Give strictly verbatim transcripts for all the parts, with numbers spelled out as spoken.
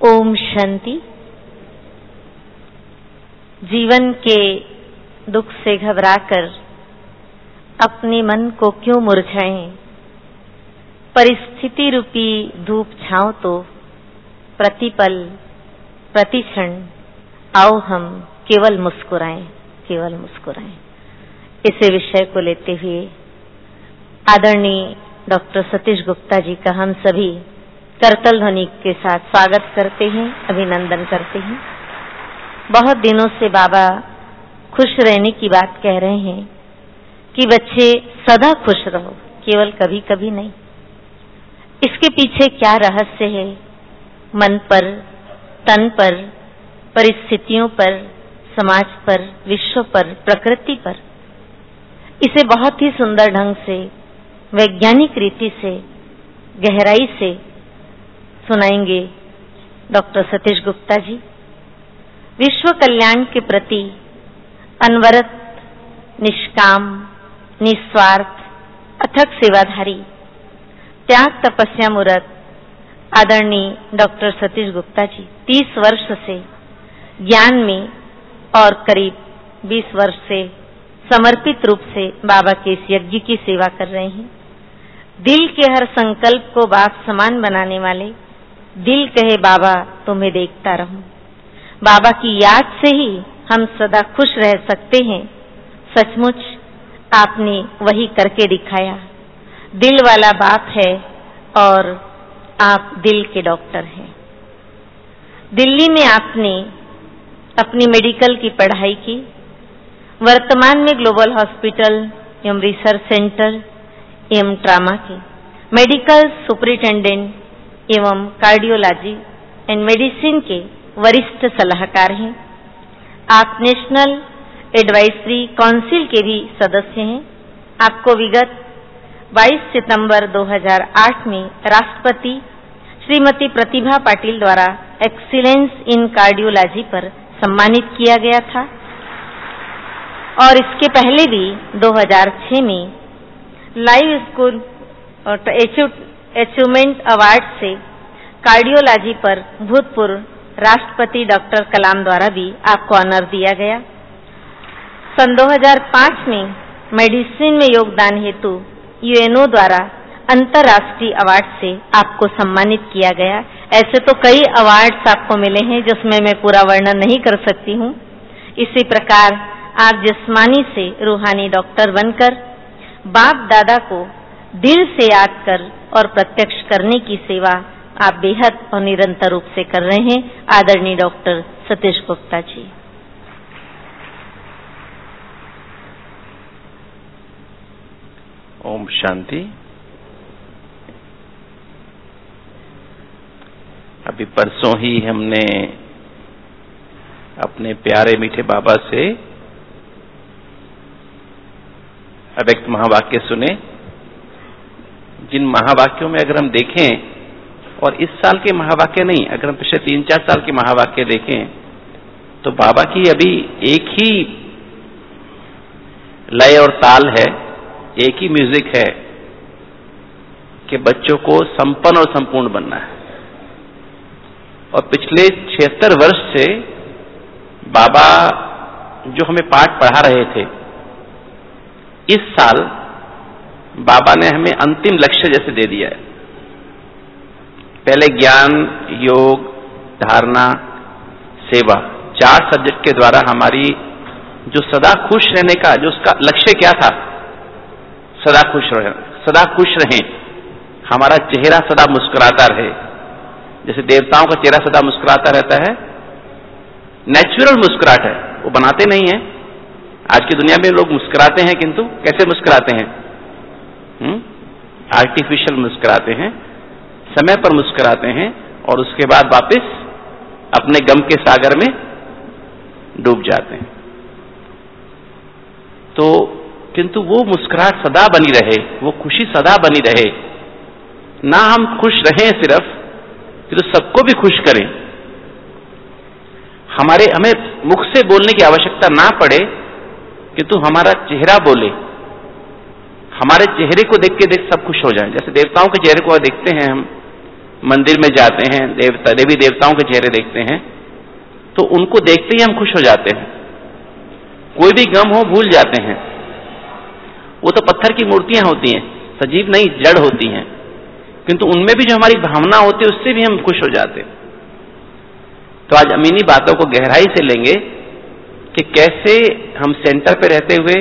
ओम शांति। जीवन के दुख से घबराकर अपने मन को क्यों मुरझाएं। परिस्थिति रूपी धूप छांव तो प्रतिपल प्रतिक्षण आओ हम केवल मुस्कुराएं, केवल मुस्कुराएं। इसे विषय को लेते हुए आदरणीय डॉक्टर सतीश गुप्ता जी का हम सभी करतल ध्वनि के साथ स्वागत करते हैं, अभिनंदन करते हैं। बहुत दिनों से बाबा खुश रहने की बात कह रहे हैं कि बच्चे सदा खुश रहो, केवल कभी कभी नहीं। इसके पीछे क्या रहस्य है? मन पर, तन पर, परिस्थितियों पर, समाज पर, विश्व पर, प्रकृति पर, इसे बहुत ही सुंदर ढंग से, वैज्ञानिक रीति से, गहराई से सुनाएंगे डॉक्टर सतीश गुप्ता जी। विश्व कल्याण के प्रति अनवरत, निष्काम, निस्वार्थ, अथक सेवाधारी, त्याग तपस्या मूरत आदरणीय डॉक्टर सतीश गुप्ता जी तीस वर्ष से ज्ञान में और करीब बीस वर्ष से समर्पित रूप से बाबा के इस यज्ञ की सेवा कर रहे हैं। दिल के हर संकल्प को बाप समान बनाने वाले, दिल कहे बाबा तुम्हें देखता रहूं। बाबा की याद से ही हम सदा खुश रह सकते हैं। सचमुच आपने वही करके दिखाया। दिल वाला बाप है और आप दिल के डॉक्टर हैं। दिल्ली में आपने अपनी मेडिकल की पढ़ाई की। वर्तमान में ग्लोबल हॉस्पिटल एवं रिसर्च सेंटर एवं ट्रामा के मेडिकल सुपरिटेंडेंट एवं कार्डियोलॉजी एंड मेडिसिन के वरिष्ठ सलाहकार हैं। आप नेशनल एडवाइजरी काउंसिल के भी सदस्य हैं। आपको विगत बाईस सितंबर दो हज़ार आठ में राष्ट्रपति श्रीमती प्रतिभा पाटिल द्वारा एक्सीलेंस इन कार्डियोलॉजी पर सम्मानित किया गया था और इसके पहले भी दो हज़ार छह में लाइव स्कूल और अचीवमेंट अवार्ड से कार्डियोलॉजी पर भूतपूर्व राष्ट्रपति डॉक्टर कलाम द्वारा भी आपको ऑनर दिया गया। सन दो हज़ार पाँच में मेडिसिन में योगदान हेतु यूएनओ द्वारा अंतर्राष्ट्रीय अवार्ड से आपको सम्मानित किया गया। ऐसे तो कई अवार्ड्स आपको मिले हैं जिसमें मैं पूरा वर्णन नहीं कर सकती हूँ। इसी प्रकार आप जिस्मानी से रूहानी डॉक्टर बनकर बाप दादा को दिल से याद कर और प्रत्यक्ष करने की सेवा आप बेहद और निरंतर रूप से कर रहे हैं। आदरणीय डॉक्टर सतीश गुप्ता जी। ओम शांति। अभी परसों ही हमने अपने प्यारे मीठे बाबा से अव्यक्त महावाक्य सुने, जिन महावाक्यों में अगर हम देखें, और इस साल के महावाक्य नहीं, अगर हम पिछले तीन चार साल के महावाक्य देखें तो बाबा की अभी एक ही लय और ताल है, एक ही म्यूजिक है कि बच्चों को संपन्न और संपूर्ण बनना है। और पिछले छिहत्तर वर्ष से बाबा जो हमें पाठ पढ़ा रहे थे, इस साल बाबा ने हमें अंतिम लक्ष्य जैसे दे दिया है। पहले ज्ञान, योग, धारणा, सेवा, चार सब्जेक्ट के द्वारा हमारी जो सदा खुश रहने का जो उसका लक्ष्य क्या था, सदा खुश रहे, सदा खुश रहें, हमारा चेहरा सदा मुस्कुराता रहे। जैसे देवताओं का चेहरा सदा मुस्कुराता रहता है, नेचुरल मुस्कुराहट है, वो बनाते नहीं है। आज की दुनिया में लोग मुस्कुराते हैं, किंतु कैसे मुस्कुराते हैं? आर्टिफिशियल मुस्कुराते हैं, समय पर मुस्कुराते हैं और उसके बाद वापस अपने गम के सागर में डूब जाते हैं। तो किंतु वो मुस्कुराहट सदा बनी रहे, वो खुशी सदा बनी रहे। ना हम खुश रहें सिर्फ, कि तो सबको भी खुश करें। हमारे हमें मुख से बोलने की आवश्यकता ना पड़े, किंतु हमारा चेहरा बोले, हमारे चेहरे को देख के देख सब खुश हो जाएं। जैसे देवताओं के चेहरे को देखते हैं हम, मंदिर में जाते हैं, देवता देवी देवताओं के चेहरे देखते हैं, तो उनको देखते ही हम खुश हो जाते हैं, कोई भी गम हो भूल जाते हैं। वो तो पत्थर की मूर्तियां होती हैं, सजीव नहीं, जड़ होती हैं, किंतु उनमें भी जो हमारी भावना होती है उससे भी हम खुश हो जाते हैं। तो आज हम इन्हीं बातों को गहराई से लेंगे कि कैसे हम सेंटर पे रहते हुए,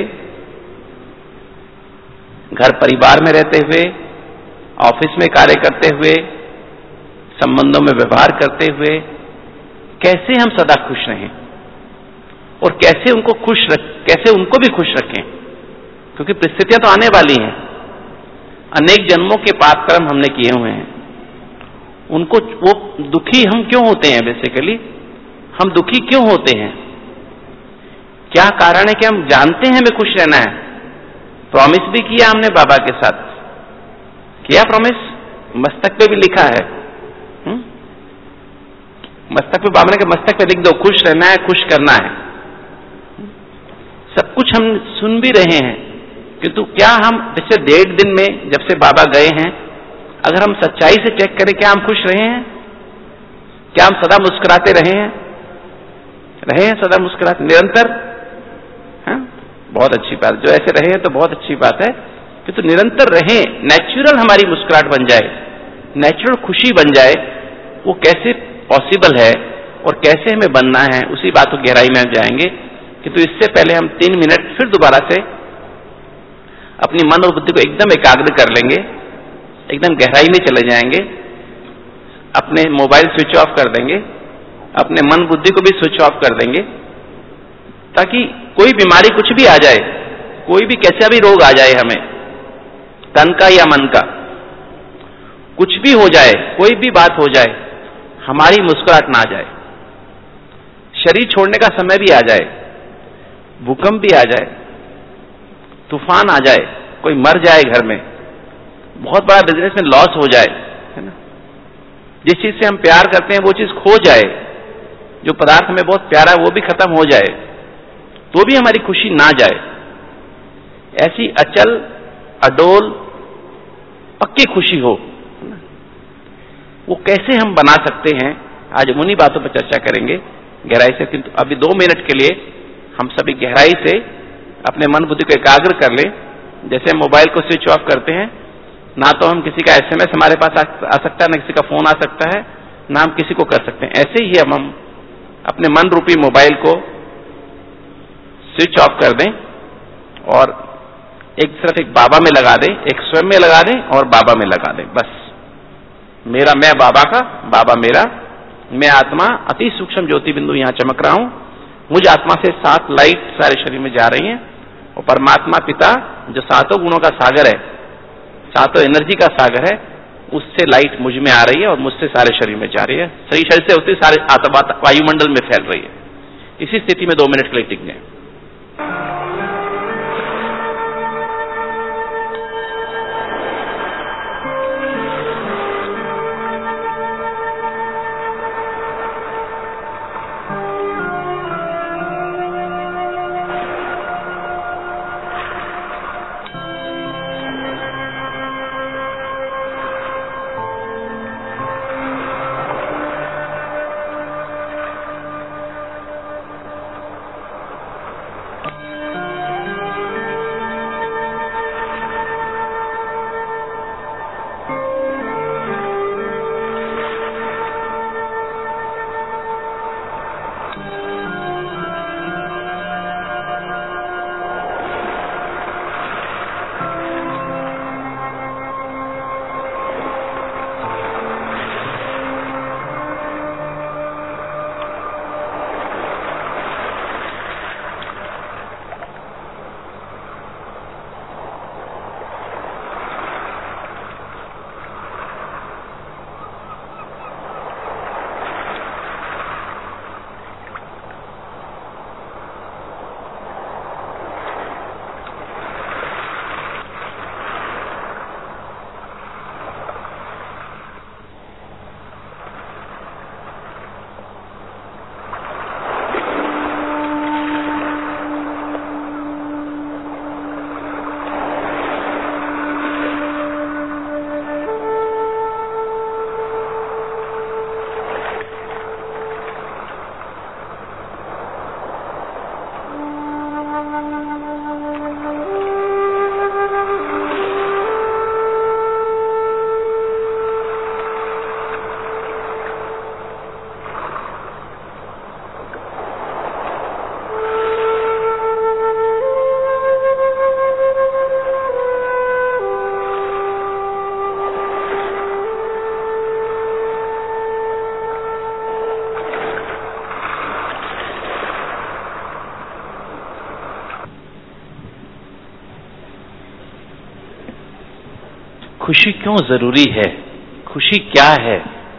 घर परिवार में रहते हुए, ऑफिस में कार्य करते हुए, संबंधों में व्यवहार करते हुए कैसे हम सदा खुश रहें और कैसे उनको खुश रख कैसे उनको भी खुश रखें, क्योंकि परिस्थितियां तो आने वाली हैं। अनेक जन्मों के पाप कर्म हमने किए हुए हैं, उनको वो दुखी हम क्यों होते हैं? बेसिकली हम दुखी क्यों होते हैं? क्या कारण है कि हम जानते हैं हमें खुश रहना है, प्रॉमिस भी किया हमने बाबा के साथ, किया प्रॉमिस, मस्तक पे भी लिखा है, हुँ? मस्तक पे बाबा ने कहा मस्तक पे लिख दो, खुश रहना है, खुश करना है। सब कुछ हम सुन भी रहे हैं, किंतु क्या हम जैसे डेढ़ दिन में जब से बाबा गए हैं, अगर हम सच्चाई से चेक करें, क्या हम खुश रहे हैं? क्या हम सदा मुस्कुराते रहे हैं? रहे हैं सदा मुस्कुराते निरंतर? हाँ, बहुत अच्छी बात। जो ऐसे रहे हैं तो बहुत अच्छी बात है, किंतु तो निरंतर रहे, नेचुरल हमारी मुस्कुराहट बन जाए, नेचुरल खुशी बन जाए, वो कैसे पॉसिबल है और कैसे हमें बनना है, उसी बात को गहराई में हम जाएंगे। किंतु तो इससे पहले हम तीन मिनट फिर दोबारा से अपनी मन और बुद्धि को एकदम एकाग्र कर लेंगे, एकदम गहराई में चले जाएंगे, अपने मोबाइल स्विच ऑफ कर देंगे, अपने मन बुद्धि को भी स्विच ऑफ कर देंगे, ताकि कोई बीमारी कुछ भी आ जाए, कोई भी कैसा भी रोग आ जाए हमें, तन का या मन का, कुछ भी हो जाए, कोई भी बात हो जाए, हमारी मुस्कुराहट ना आ जाए। शरीर छोड़ने का समय भी आ जाए, भूकंप भी आ जाए, तूफान आ जाए, कोई मर जाए घर में, बहुत बड़ा बिजनेस में लॉस हो जाए, है ना, जिस चीज से हम प्यार करते हैं वो चीज खो जाए, जो पदार्थ हमें बहुत प्यारा है वो भी खत्म हो जाए, तो भी हमारी खुशी ना जाए। ऐसी अचल अडोल पक्की खुशी हो, वो कैसे हम बना सकते हैं, आज हम उन्हीं बातों पर चर्चा करेंगे गहराई से। किंतु अभी दो मिनट के लिए हम सभी गहराई से अपने मन बुद्धि को एकाग्र कर लें। जैसे हम मोबाइल को स्विच ऑफ करते हैं, ना तो हम किसी का एसएमएस हमारे पास आ सकता है, ना किसी का फोन आ सकता है, ना हम किसी को कर सकते हैं। ऐसे ही हम, हम अपने मन रूपी मोबाइल को स्विच ऑफ कर दें और एक सिर्फ एक बाबा में लगा दें, एक स्वयं में लगा दें और बाबा में लगा दें। बस मेरा मैं बाबा का, बाबा मेरा, मैं आत्मा अति सूक्ष्म ज्योति बिंदु यहां चमक रहा हूं, मुझ आत्मा से सात लाइट सारे शरीर में जा रही हैं और परमात्मा पिता जो सातों गुणों का सागर है, सातों एनर्जी का सागर है, उससे लाइट मुझ में आ रही है और मुझसे सारे शरीर में जा रही है, सही शरीर से होती सारे वायुमंडल में फैल रही है। इसी स्थिति में दो मिनट के लिए टिक जाए। खुशी क्यों जरूरी है, खुशी क्या है।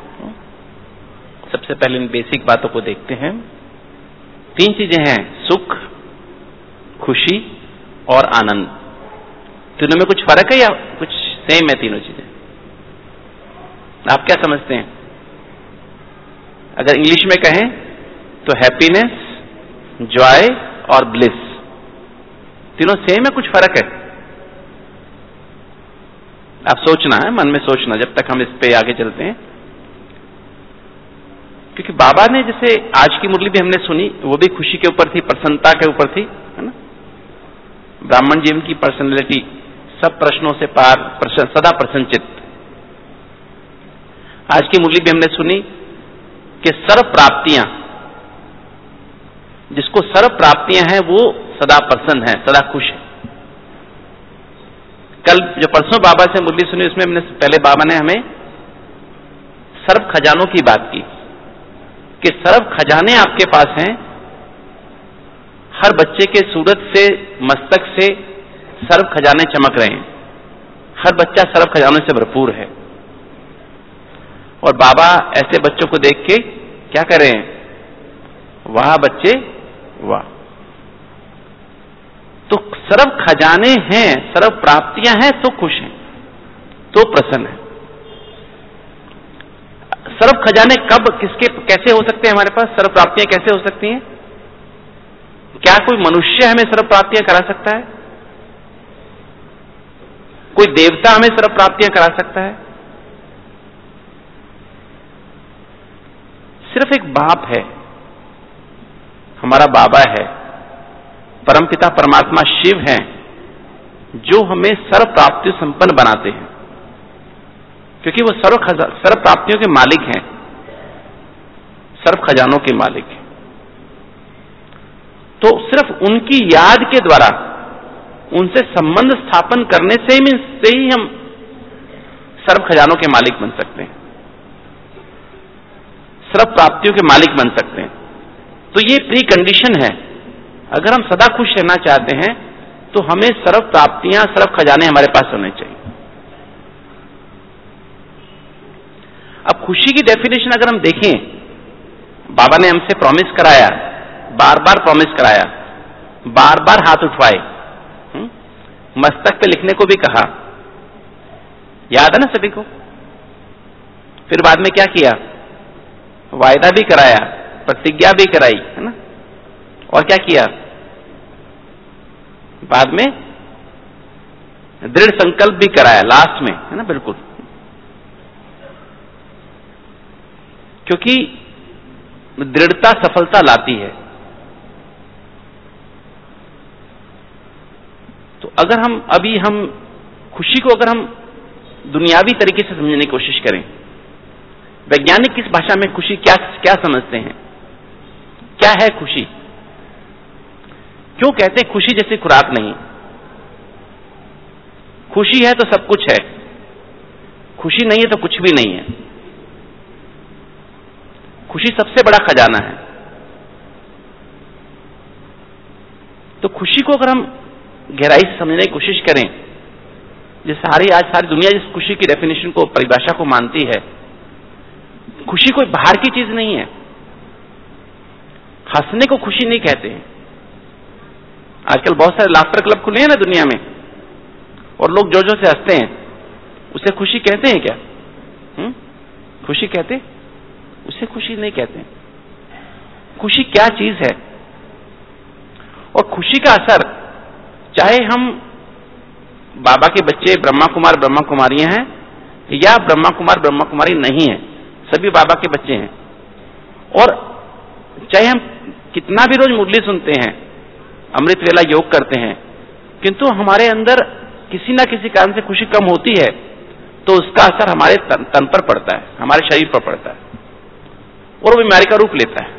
सबसे पहले इन बेसिक बातों को देखते हैं। तीन चीजें हैं, सुख, खुशी और आनंद। तीनों में कुछ फर्क है या कुछ सेम है तीनों चीजें? आप क्या समझते हैं? अगर इंग्लिश में कहें तो हैप्पीनेस, जॉय और ब्लिस, तीनों सेम है, कुछ फर्क है? आप सोचना है, मन में सोचना जब तक हम इस पे आगे चलते हैं। क्योंकि बाबा ने, जैसे आज की मुरली भी हमने सुनी, वो भी खुशी के ऊपर थी, प्रसन्नता के ऊपर थी, है ना। ब्राह्मण जीवन की पर्सनैलिटी, सब प्रश्नों से पार, प्रसन्न, सदा प्रसन्नचित्त। आज की मुरली भी हमने सुनी कि सर्व प्राप्तियां, जिसको सर्व प्राप्तियां हैं वो सदा प्रसन्न है, सदा खुश है। कल जो परसों बाबा से मुरली सुनी, उसमें हमने पहले बाबा ने हमें सर्व खजानों की बात की कि सर्व खजाने आपके पास हैं। हर बच्चे के सूरत से, मस्तक से सर्व खजाने चमक रहे हैं। हर बच्चा सर्व खजानों से भरपूर है। और बाबा ऐसे बच्चों को देख के क्या कर रहे हैं? वाह बच्चे वाह। तो सर्व खजाने हैं, सर्व प्राप्तियां हैं तो खुश हैं, तो प्रसन्न है। सर्व खजाने कब, किसके, कैसे हो सकते हैं हमारे पास? सर्व प्राप्तियां कैसे हो सकती हैं? क्या कोई मनुष्य हमें सर्व प्राप्तियां करा सकता है? कोई देवता हमें सर्व प्राप्तियां करा सकता है? सिर्फ एक बाप है, हमारा बाबा है, परमपिता परमात्मा शिव हैं, जो हमें सर्व प्राप्ति संपन्न बनाते हैं, क्योंकि वो सर्व खजा सर्व प्राप्तियों के मालिक हैं, सर्व खजानों के मालिक हैं। तो सिर्फ उनकी याद के द्वारा, उनसे संबंध स्थापन करने से ही से ही हम सर्व खजानों के मालिक बन सकते हैं, सर्व प्राप्तियों के मालिक बन सकते हैं। तो ये प्री कंडीशन है। अगर हम सदा खुश रहना चाहते हैं तो हमें सर्व प्राप्तियां, सर्व खजाने हमारे पास होने चाहिए। अब खुशी की डेफिनेशन अगर हम देखें, बाबा ने हमसे प्रॉमिस कराया, बार बार प्रॉमिस कराया, बार बार हाथ उठवाए, मस्तक पे लिखने को भी कहा, याद है ना सभी को। फिर बाद में क्या किया? वायदा भी कराया, प्रतिज्ञा भी कराई, है ना। और क्या किया? बाद में दृढ़ संकल्प भी कराया लास्ट में, है ना, बिल्कुल। क्योंकि दृढ़ता सफलता लाती है। तो अगर हम अभी हम खुशी को अगर हम दुनियावी तरीके से समझने की कोशिश करें, वैज्ञानिक किस भाषा में खुशी क्या क्या समझते हैं, क्या है खुशी? क्यों कहते हैं खुशी जैसे खुराक नहीं? खुशी है तो सब कुछ है, खुशी नहीं है तो कुछ भी नहीं है। खुशी सबसे बड़ा खजाना है। तो खुशी को अगर हम गहराई से समझने की कोशिश करें, जिस सारी आज सारी दुनिया जिस खुशी की डेफिनेशन को, परिभाषा को मानती है, खुशी कोई बाहर की चीज नहीं है। हंसने को खुशी नहीं कहते हैं। आजकल बहुत सारे लाफ्टर क्लब खुले हैं ना दुनिया में, और लोग जोर जोर से हंसते हैं, उसे खुशी कहते हैं क्या? हुँ? खुशी कहते? उसे खुशी नहीं कहते। खुशी क्या चीज है? और खुशी का असर, चाहे हम बाबा के बच्चे ब्रह्मा कुमार ब्रह्मा कुमारियां हैं या ब्रह्मा कुमार ब्रह्मा कुमारी नहीं है, सभी बाबा के बच्चे हैं। और चाहे हम कितना भी रोज मुरली सुनते हैं, अमृत वेला योग करते हैं, किंतु हमारे अंदर किसी ना किसी कारण से खुशी कम होती है, तो उसका असर हमारे तन, तन पर पड़ता है, हमारे शरीर पर पड़ता है, और वो बीमारी का रूप लेता है।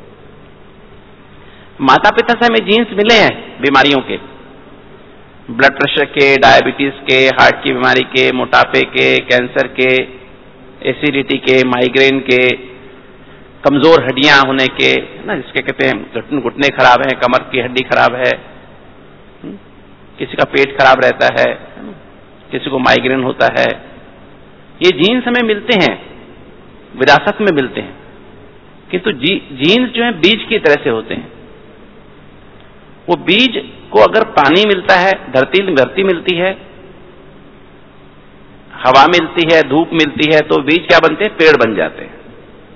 माता पिता से हमें जीन्स मिले हैं बीमारियों के, ब्लड प्रेशर के, डायबिटीज के, हार्ट की बीमारी के, मोटापे के, कैंसर के, एसिडिटी के, माइग्रेन के, कमजोर हड्डियां होने के, ना, जिसके कहते हैं घुटने खराब है, कमर की हड्डी खराब है, किसी का पेट खराब रहता है, किसी को माइग्रेन होता है। ये जीन्स हमें मिलते हैं, विरासत में मिलते हैं, किंतु जी, जीन्स जो है बीज की तरह से होते हैं। वो बीज को अगर पानी मिलता है, धरती धरती मिलती है, हवा मिलती है, धूप मिलती है, तो बीज क्या बनते हैं? पेड़ बन जाते हैं,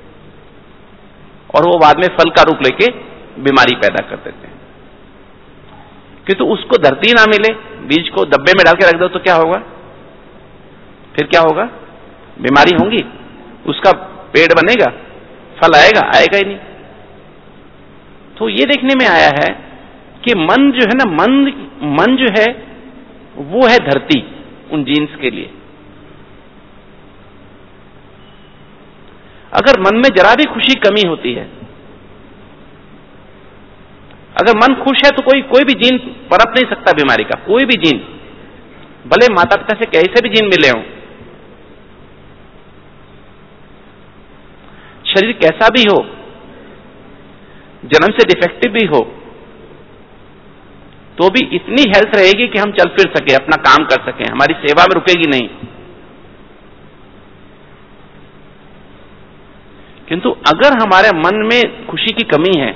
और वो बाद में फल का रूप लेके बीमारी पैदा कर देते हैं। किंतु उसको धरती ना मिले, बीज को डब्बे में डाल के रख दो तो क्या होगा? फिर क्या होगा? बीमारी होंगी, उसका पेड़ बनेगा, फल आएगा? आएगा ही नहीं। तो ये देखने में आया है कि मन जो है ना, मन मन जो है वो है धरती उन जीन्स के लिए। अगर मन में जरा भी खुशी कमी होती है, अगर मन खुश है तो कोई कोई भी जीन पनप नहीं सकता बीमारी का, कोई भी जीन, भले माता पिता से कैसे भी जीन मिले हों, शरीर कैसा भी हो, जन्म से डिफेक्टिव भी हो, तो भी इतनी हेल्थ रहेगी कि हम चल फिर सके, अपना काम कर सकें, हमारी सेवा में रुकेगी नहीं। किंतु अगर हमारे मन में खुशी की कमी है,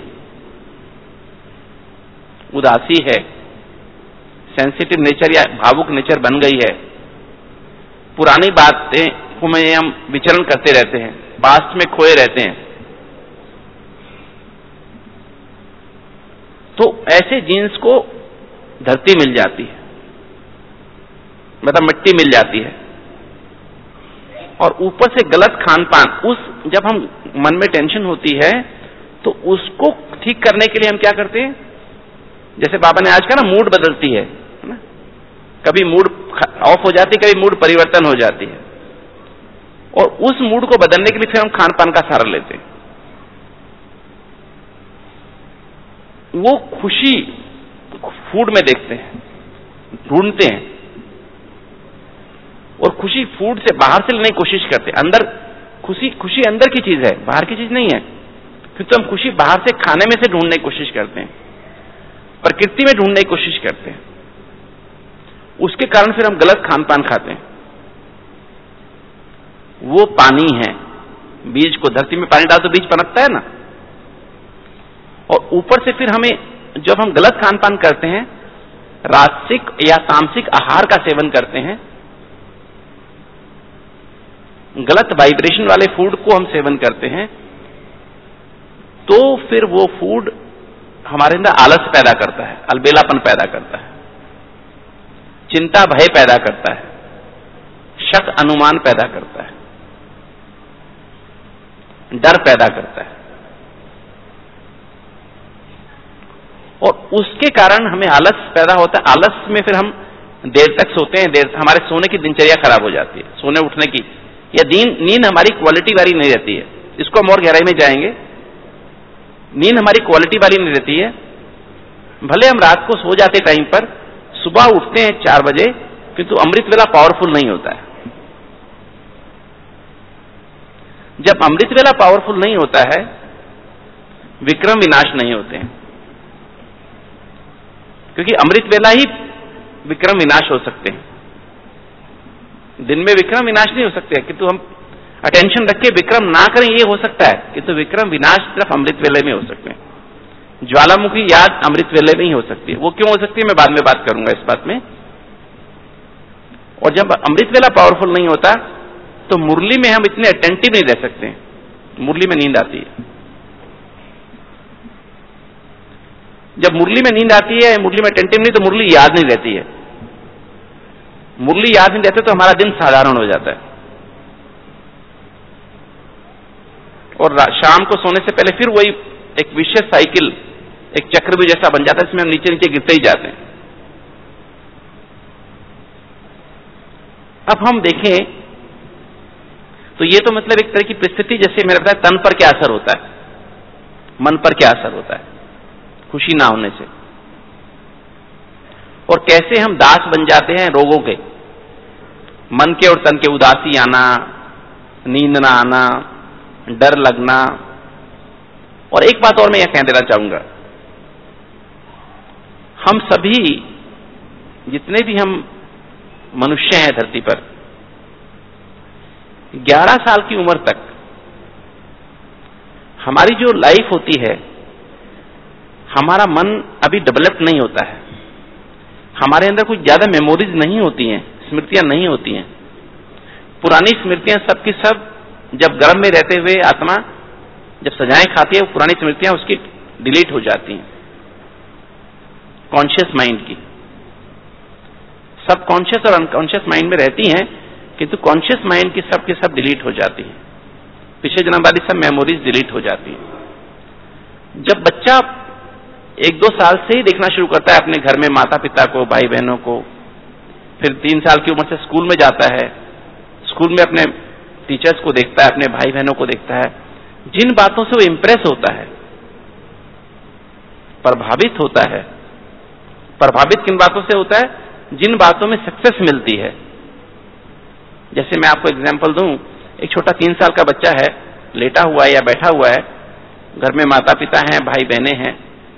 उदासी है, सेंसिटिव नेचर या भावुक नेचर बन गई है, पुरानी बातें में हम विचरण करते रहते हैं, पास्ट में खोए रहते हैं, तो ऐसे जीन्स को धरती मिल जाती है, मतलब मिट्टी मिल जाती है, और ऊपर से गलत खान पान, उस जब हम मन में टेंशन होती है तो उसको ठीक करने के लिए हम क्या करते हैं? जैसे बाबा ने आज कहा ना, मूड बदलती है ना, कभी मूड ऑफ हो जाती है, कभी मूड परिवर्तन हो जाती है, और उस मूड को बदलने के लिए फिर हम खान पान का सहारा लेते हैं। वो खुशी फूड में देखते हैं, ढूंढते हैं, और खुशी फूड से बाहर से लेने की कोशिश करते हैं। अंदर खुशी खुशी अंदर की चीज है, बाहर की चीज नहीं है, क्योंकि हम खुशी बाहर से खाने में से ढूंढने की कोशिश करते हैं, प्रकृति में ढूंढने की कोशिश करते हैं, उसके कारण फिर हम गलत खान पान खाते हैं। वो पानी है, बीज को धरती में पानी डाल तो बीज पनपता है ना, और ऊपर से फिर हमें, जब हम गलत खान पान करते हैं, राजसिक या तामसिक आहार का सेवन करते हैं, गलत वाइब्रेशन वाले फूड को हम सेवन करते हैं, तो फिर वो फूड हमारे अंदर आलस पैदा करता है, अलबेलापन पैदा करता है, चिंता भय पैदा करता है, शक अनुमान पैदा करता है, डर पैदा करता है, और उसके कारण हमें आलस पैदा होता है। आलस में फिर हम देर तक सोते हैं, देर हमारे सोने की दिनचर्या खराब हो जाती है, सोने उठने की या नींद नींद हमारी क्वालिटी वाली नहीं रहती है। इसको हम और गहराई में जाएंगे। नींद हमारी क्वालिटी वाली नहीं रहती है, भले हम रात को सो जाते टाइम पर, सुबह उठते हैं चार बजे, किंतु अमृत वेला पावरफुल नहीं होता है। जब अमृत वेला पावरफुल नहीं होता है, विक्रम विनाश नहीं होते हैं, क्योंकि अमृत वेला ही विक्रम विनाश हो सकते हैं। दिन में विक्रम विनाश नहीं हो सकते, किंतु हम अटेंशन रख के विक्रम ना करें ये हो सकता है, किंतु विक्रम विनाश सिर्फ अमृत वेले में हो सकते हैं। ज्वालामुखी याद अमृत वेले में ही हो सकती है। वो क्यों हो सकती है मैं बाद में बात करूंगा इस बात में। और जब अमृत वेला पावरफुल नहीं होता तो मुरली में हम इतने अटेंटिव नहीं रह सकते, मुरली में नींद आती है। जब मुरली में नींद आती है, मुरली में अटेंटिव नहीं, तो मुरली याद नहीं रहती है। मुरली याद नहीं रहती तो हमारा दिन साधारण हो जाता है, और शाम को सोने से पहले फिर वही एक विशेष साइकिल, एक चक्रव्यूह जैसा बन जाता है, इसमें हम नीचे नीचे गिरते ही जाते हैं। अब हम देखें तो ये तो मतलब एक तरह की परिस्थिति, जैसे मेरे बताया तन पर क्या असर होता है, मन पर क्या असर होता है खुशी ना होने से, और कैसे हम दास बन जाते हैं रोगों के, मन के और तन के। उदासी आना, नींद ना आना, डर लगना। और एक बात और मैं यह कह देना चाहूंगा, हम सभी जितने भी हम मनुष्य हैं धरती पर, ग्यारह साल की उम्र तक हमारी जो लाइफ होती है, हमारा मन अभी डेवलप नहीं होता है, हमारे अंदर कुछ ज्यादा मेमोरीज नहीं होती हैं, स्मृतियां नहीं होती हैं। पुरानी स्मृतियां सब की सब जब गर्भ में रहते हुए आत्मा जब सजाएं खाती है, वो पुरानी स्मृतियां उसकी डिलीट हो जाती हैं कॉन्शियस माइंड की। सब कॉन्शियस और अनकॉन्शियस माइंड में रहती हैं, किंतु कॉन्शियस माइंड की सब की सब डिलीट हो जाती है, पिछले जन्म वाली सब मेमोरीज डिलीट हो जाती है। जब बच्चा एक दो साल से ही देखना शुरू करता है अपने घर में माता पिता को, भाई बहनों को, फिर तीन साल की उम्र से स्कूल में जाता है, स्कूल में अपने टीचर्स को देखता है, अपने भाई बहनों को देखता है, जिन बातों से वो इंप्रेस होता है, प्रभावित होता है। प्रभावित किन बातों से होता है? जिन बातों में सक्सेस मिलती है। जैसे मैं आपको एग्जांपल दूं, एक छोटा तीन साल का बच्चा है, लेटा हुआ है या बैठा हुआ है, घर में माता पिता हैं, भाई बहनें हैं,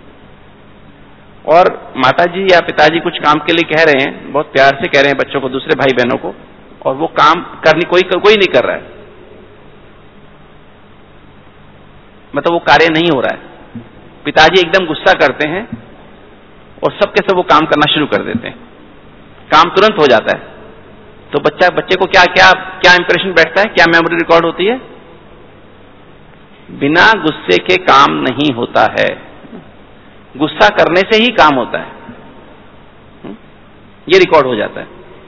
और माताजी या पिताजी कुछ काम के लिए कह रहे हैं, बहुत प्यार से कह रहे हैं बच्चों को, दूसरे भाई बहनों को, और वो काम करनी कोई कोई नहीं कर रहा है, मतलब वो कार्य नहीं हो रहा है। पिताजी एकदम गुस्सा करते हैं और सबके सब वो काम करना शुरू कर देते हैं, काम तुरंत हो जाता है। तो बच्चा बच्चे को क्या क्या क्या इंप्रेशन बैठता है, क्या मेमोरी रिकॉर्ड होती है? बिना गुस्से के काम नहीं होता है, गुस्सा करने से ही काम होता है, ये रिकॉर्ड हो जाता है।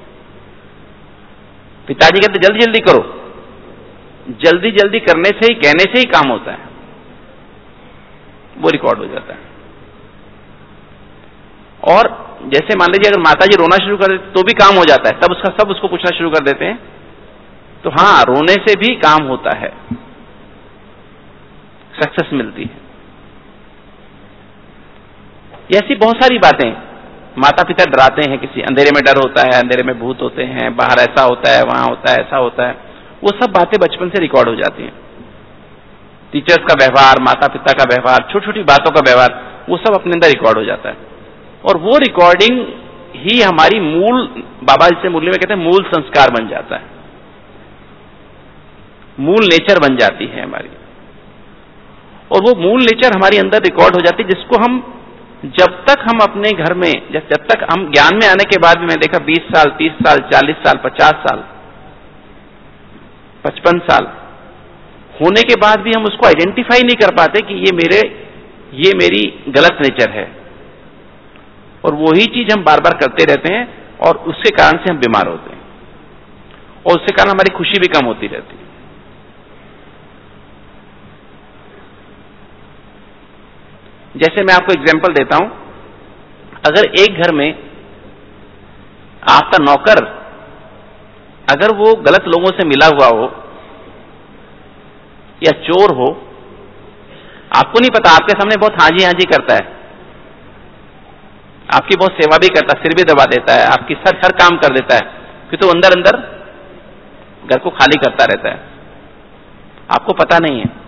पिताजी कहते जल्दी जल्दी करो, जल्दी जल्दी करने से ही, कहने से ही काम होता है, वो रिकॉर्ड हो जाता है। और जैसे मान लीजिए अगर माताजी रोना शुरू कर देते तो भी काम हो जाता है, तब उसका सब उसको पूछना शुरू कर देते हैं। तो हाँ, रोने से भी काम होता है, सक्सेस मिलती है। ऐसी बहुत सारी बातें, माता पिता डराते हैं, किसी अंधेरे में डर होता है, अंधेरे में भूत होते हैं, बाहर ऐसा होता है, वहां होता है, ऐसा होता है, वो सब बातें बचपन से रिकॉर्ड हो जाती हैं। टीचर्स का व्यवहार, माता पिता का व्यवहार, छोटी छोटी बातों का व्यवहार, वो सब अपने अंदर रिकॉर्ड हो जाता है। और वो रिकॉर्डिंग ही हमारी मूल, बाबा जिसे मुरली में कहते हैं, मूल संस्कार बन जाता है, मूल नेचर बन जाती है हमारी। और वो मूल नेचर हमारी अंदर रिकॉर्ड हो जाती है, जिसको हम जब तक हम अपने घर में, जब जब तक हम ज्ञान में आने के बाद भी, मैं देखा बीस साल, तीस साल, चालीस साल, पचास साल, पचपन साल होने के बाद भी हम उसको आइडेंटिफाई नहीं कर पाते कि ये मेरे ये मेरी गलत नेचर है, और वही चीज हम बार बार करते रहते हैं, और उसके कारण से हम बीमार होते हैं, और उसके कारण हमारी खुशी भी कम होती रहती है। जैसे मैं आपको एग्जांपल देता हूं, अगर एक घर में आपका नौकर अगर वो गलत लोगों से मिला हुआ हो या चोर हो, आपको नहीं पता, आपके सामने बहुत हाजी हाजी करता है, आपकी बहुत सेवा भी करता है, सिर भी दबा देता है, आपकी सर हर काम कर देता है, कि तो अंदर अंदर घर को खाली करता रहता है, आपको पता नहीं है,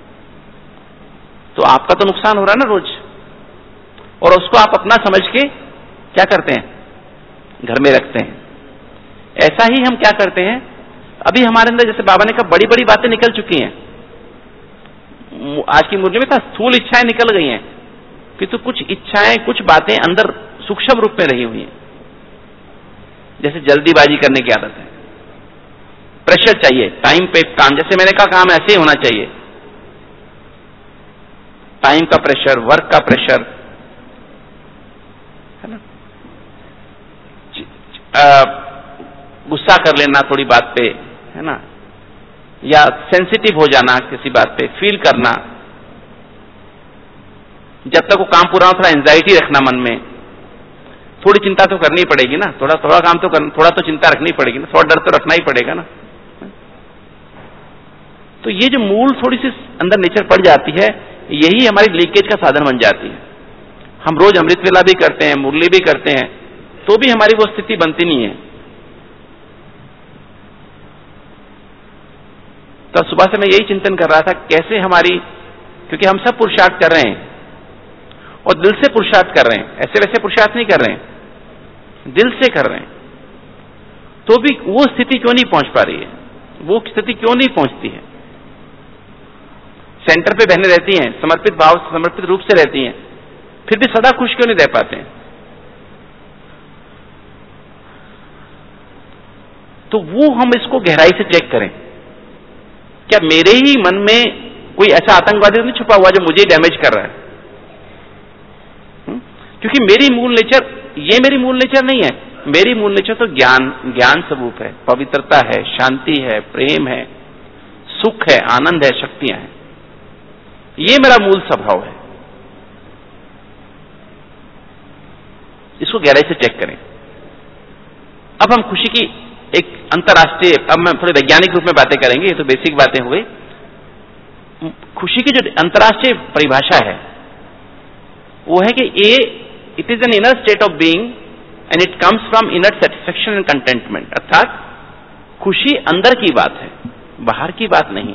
तो आपका तो नुकसान हो रहा है ना रोज। और उसको आप अपना समझ के क्या करते हैं, घर में रखते हैं। ऐसा ही हम क्या करते हैं, अभी हमारे अंदर, जैसे बाबा ने कहा, बड़ी बड़ी बातें निकल चुकी हैं, आज की मुरली में था, स्थूल इच्छाएं निकल गई हैं, किंतु कुछ इच्छाएं, कुछ बातें अंदर सूक्ष्म रूप में रही हुई हैं। जैसे जल्दीबाजी करने की आदत है, प्रेशर चाहिए, टाइम पे काम, जैसे मैंने कहा काम ऐसे ही होना चाहिए, टाइम का प्रेशर, वर्क का प्रेशर, है ना, गुस्सा कर लेना थोड़ी बात पे, है ना, या सेंसिटिव हो जाना किसी बात पे, फील करना, जब तक वो काम पूरा हो थोड़ा एंजाइटी रखना मन में, थोड़ी चिंता तो करनी पड़ेगी ना, थोड़ा थोड़ा काम तो कर, थोड़ा तो चिंता रखनी पड़ेगी ना, थोड़ा डर तो रखना ही पड़ेगा ना। तो ये जो मूल थोड़ी सी अंदर नेचर पड़ जाती है, यही हमारी लीकेज का साधन बन जाती है। हम रोज अमृत वेला भी करते हैं, मुरली भी करते हैं, तो भी हमारी वो स्थिति बनती नहीं है। तो सुबह से मैं यही चिंतन कर रहा था, कैसे हमारी, क्योंकि हम सब पुरुषार्थ कर रहे हैं और दिल से पुरुषार्थ कर रहे हैं, ऐसे वैसे पुरुषार्थ नहीं कर रहे हैं, दिल से कर रहे हैं। तो भी वो स्थिति क्यों नहीं पहुंच पा रही है, वो स्थिति क्यों नहीं पहुंचती है। सेंटर पे बहनें रहती हैं, समर्पित भाव समर्पित रूप से रहती हैं, फिर भी सदा खुश क्यों नहीं रह पाते हैं। तो वो हम इसको गहराई से चेक करें, क्या मेरे ही मन में कोई ऐसा आतंकवादी तो नहीं छुपा हुआ जो मुझे डैमेज कर रहा है। हुँ? क्योंकि मेरी मूल नेचर, ये मेरी मूल नेचर नहीं है। मेरी मूल नेचर तो ज्ञान ज्ञान स्वरूप है, पवित्रता है, शांति है, प्रेम है, सुख है, आनंद है, शक्तियां हैं। ये मेरा मूल स्वभाव है। इसको गहराई से चेक करें। अब हम खुशी की एक अंतर्राष्ट्रीय, अब मैं थोड़े वैज्ञानिक रूप में बातें करेंगे, ये तो बेसिक बातें हो गई। खुशी की जो अंतर्राष्ट्रीय परिभाषा है वो है कि a it is an inner state of being and it comes from inner satisfaction and contentment. अर्थात खुशी अंदर की बात है, बाहर की बात नहीं।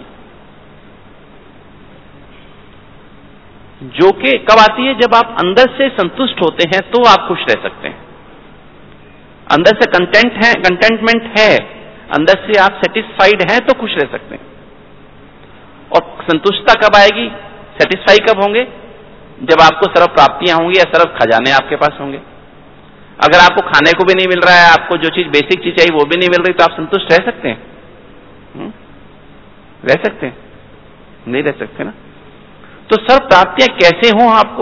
जो कि कब आती है, जब आप अंदर से संतुष्ट होते हैं तो आप खुश रह सकते हैं। अंदर से कंटेंट है, कंटेंटमेंट है, अंदर से आप सेटिस्फाइड हैं तो खुश रह सकते हैं। और संतुष्टता कब आएगी, सेटिस्फाई कब होंगे, जब आपको सर्व प्राप्तियां होंगी या सर्व खजाने आपके पास होंगे। अगर आपको खाने को भी नहीं मिल रहा है, आपको जो चीज बेसिक चीज चाहिए वो भी नहीं मिल रही, तो आप संतुष्ट रह सकते हैं? हुँ? रह सकते हैं? नहीं रह सकते ना। तो सर्व प्राप्तियां कैसे हों आपको,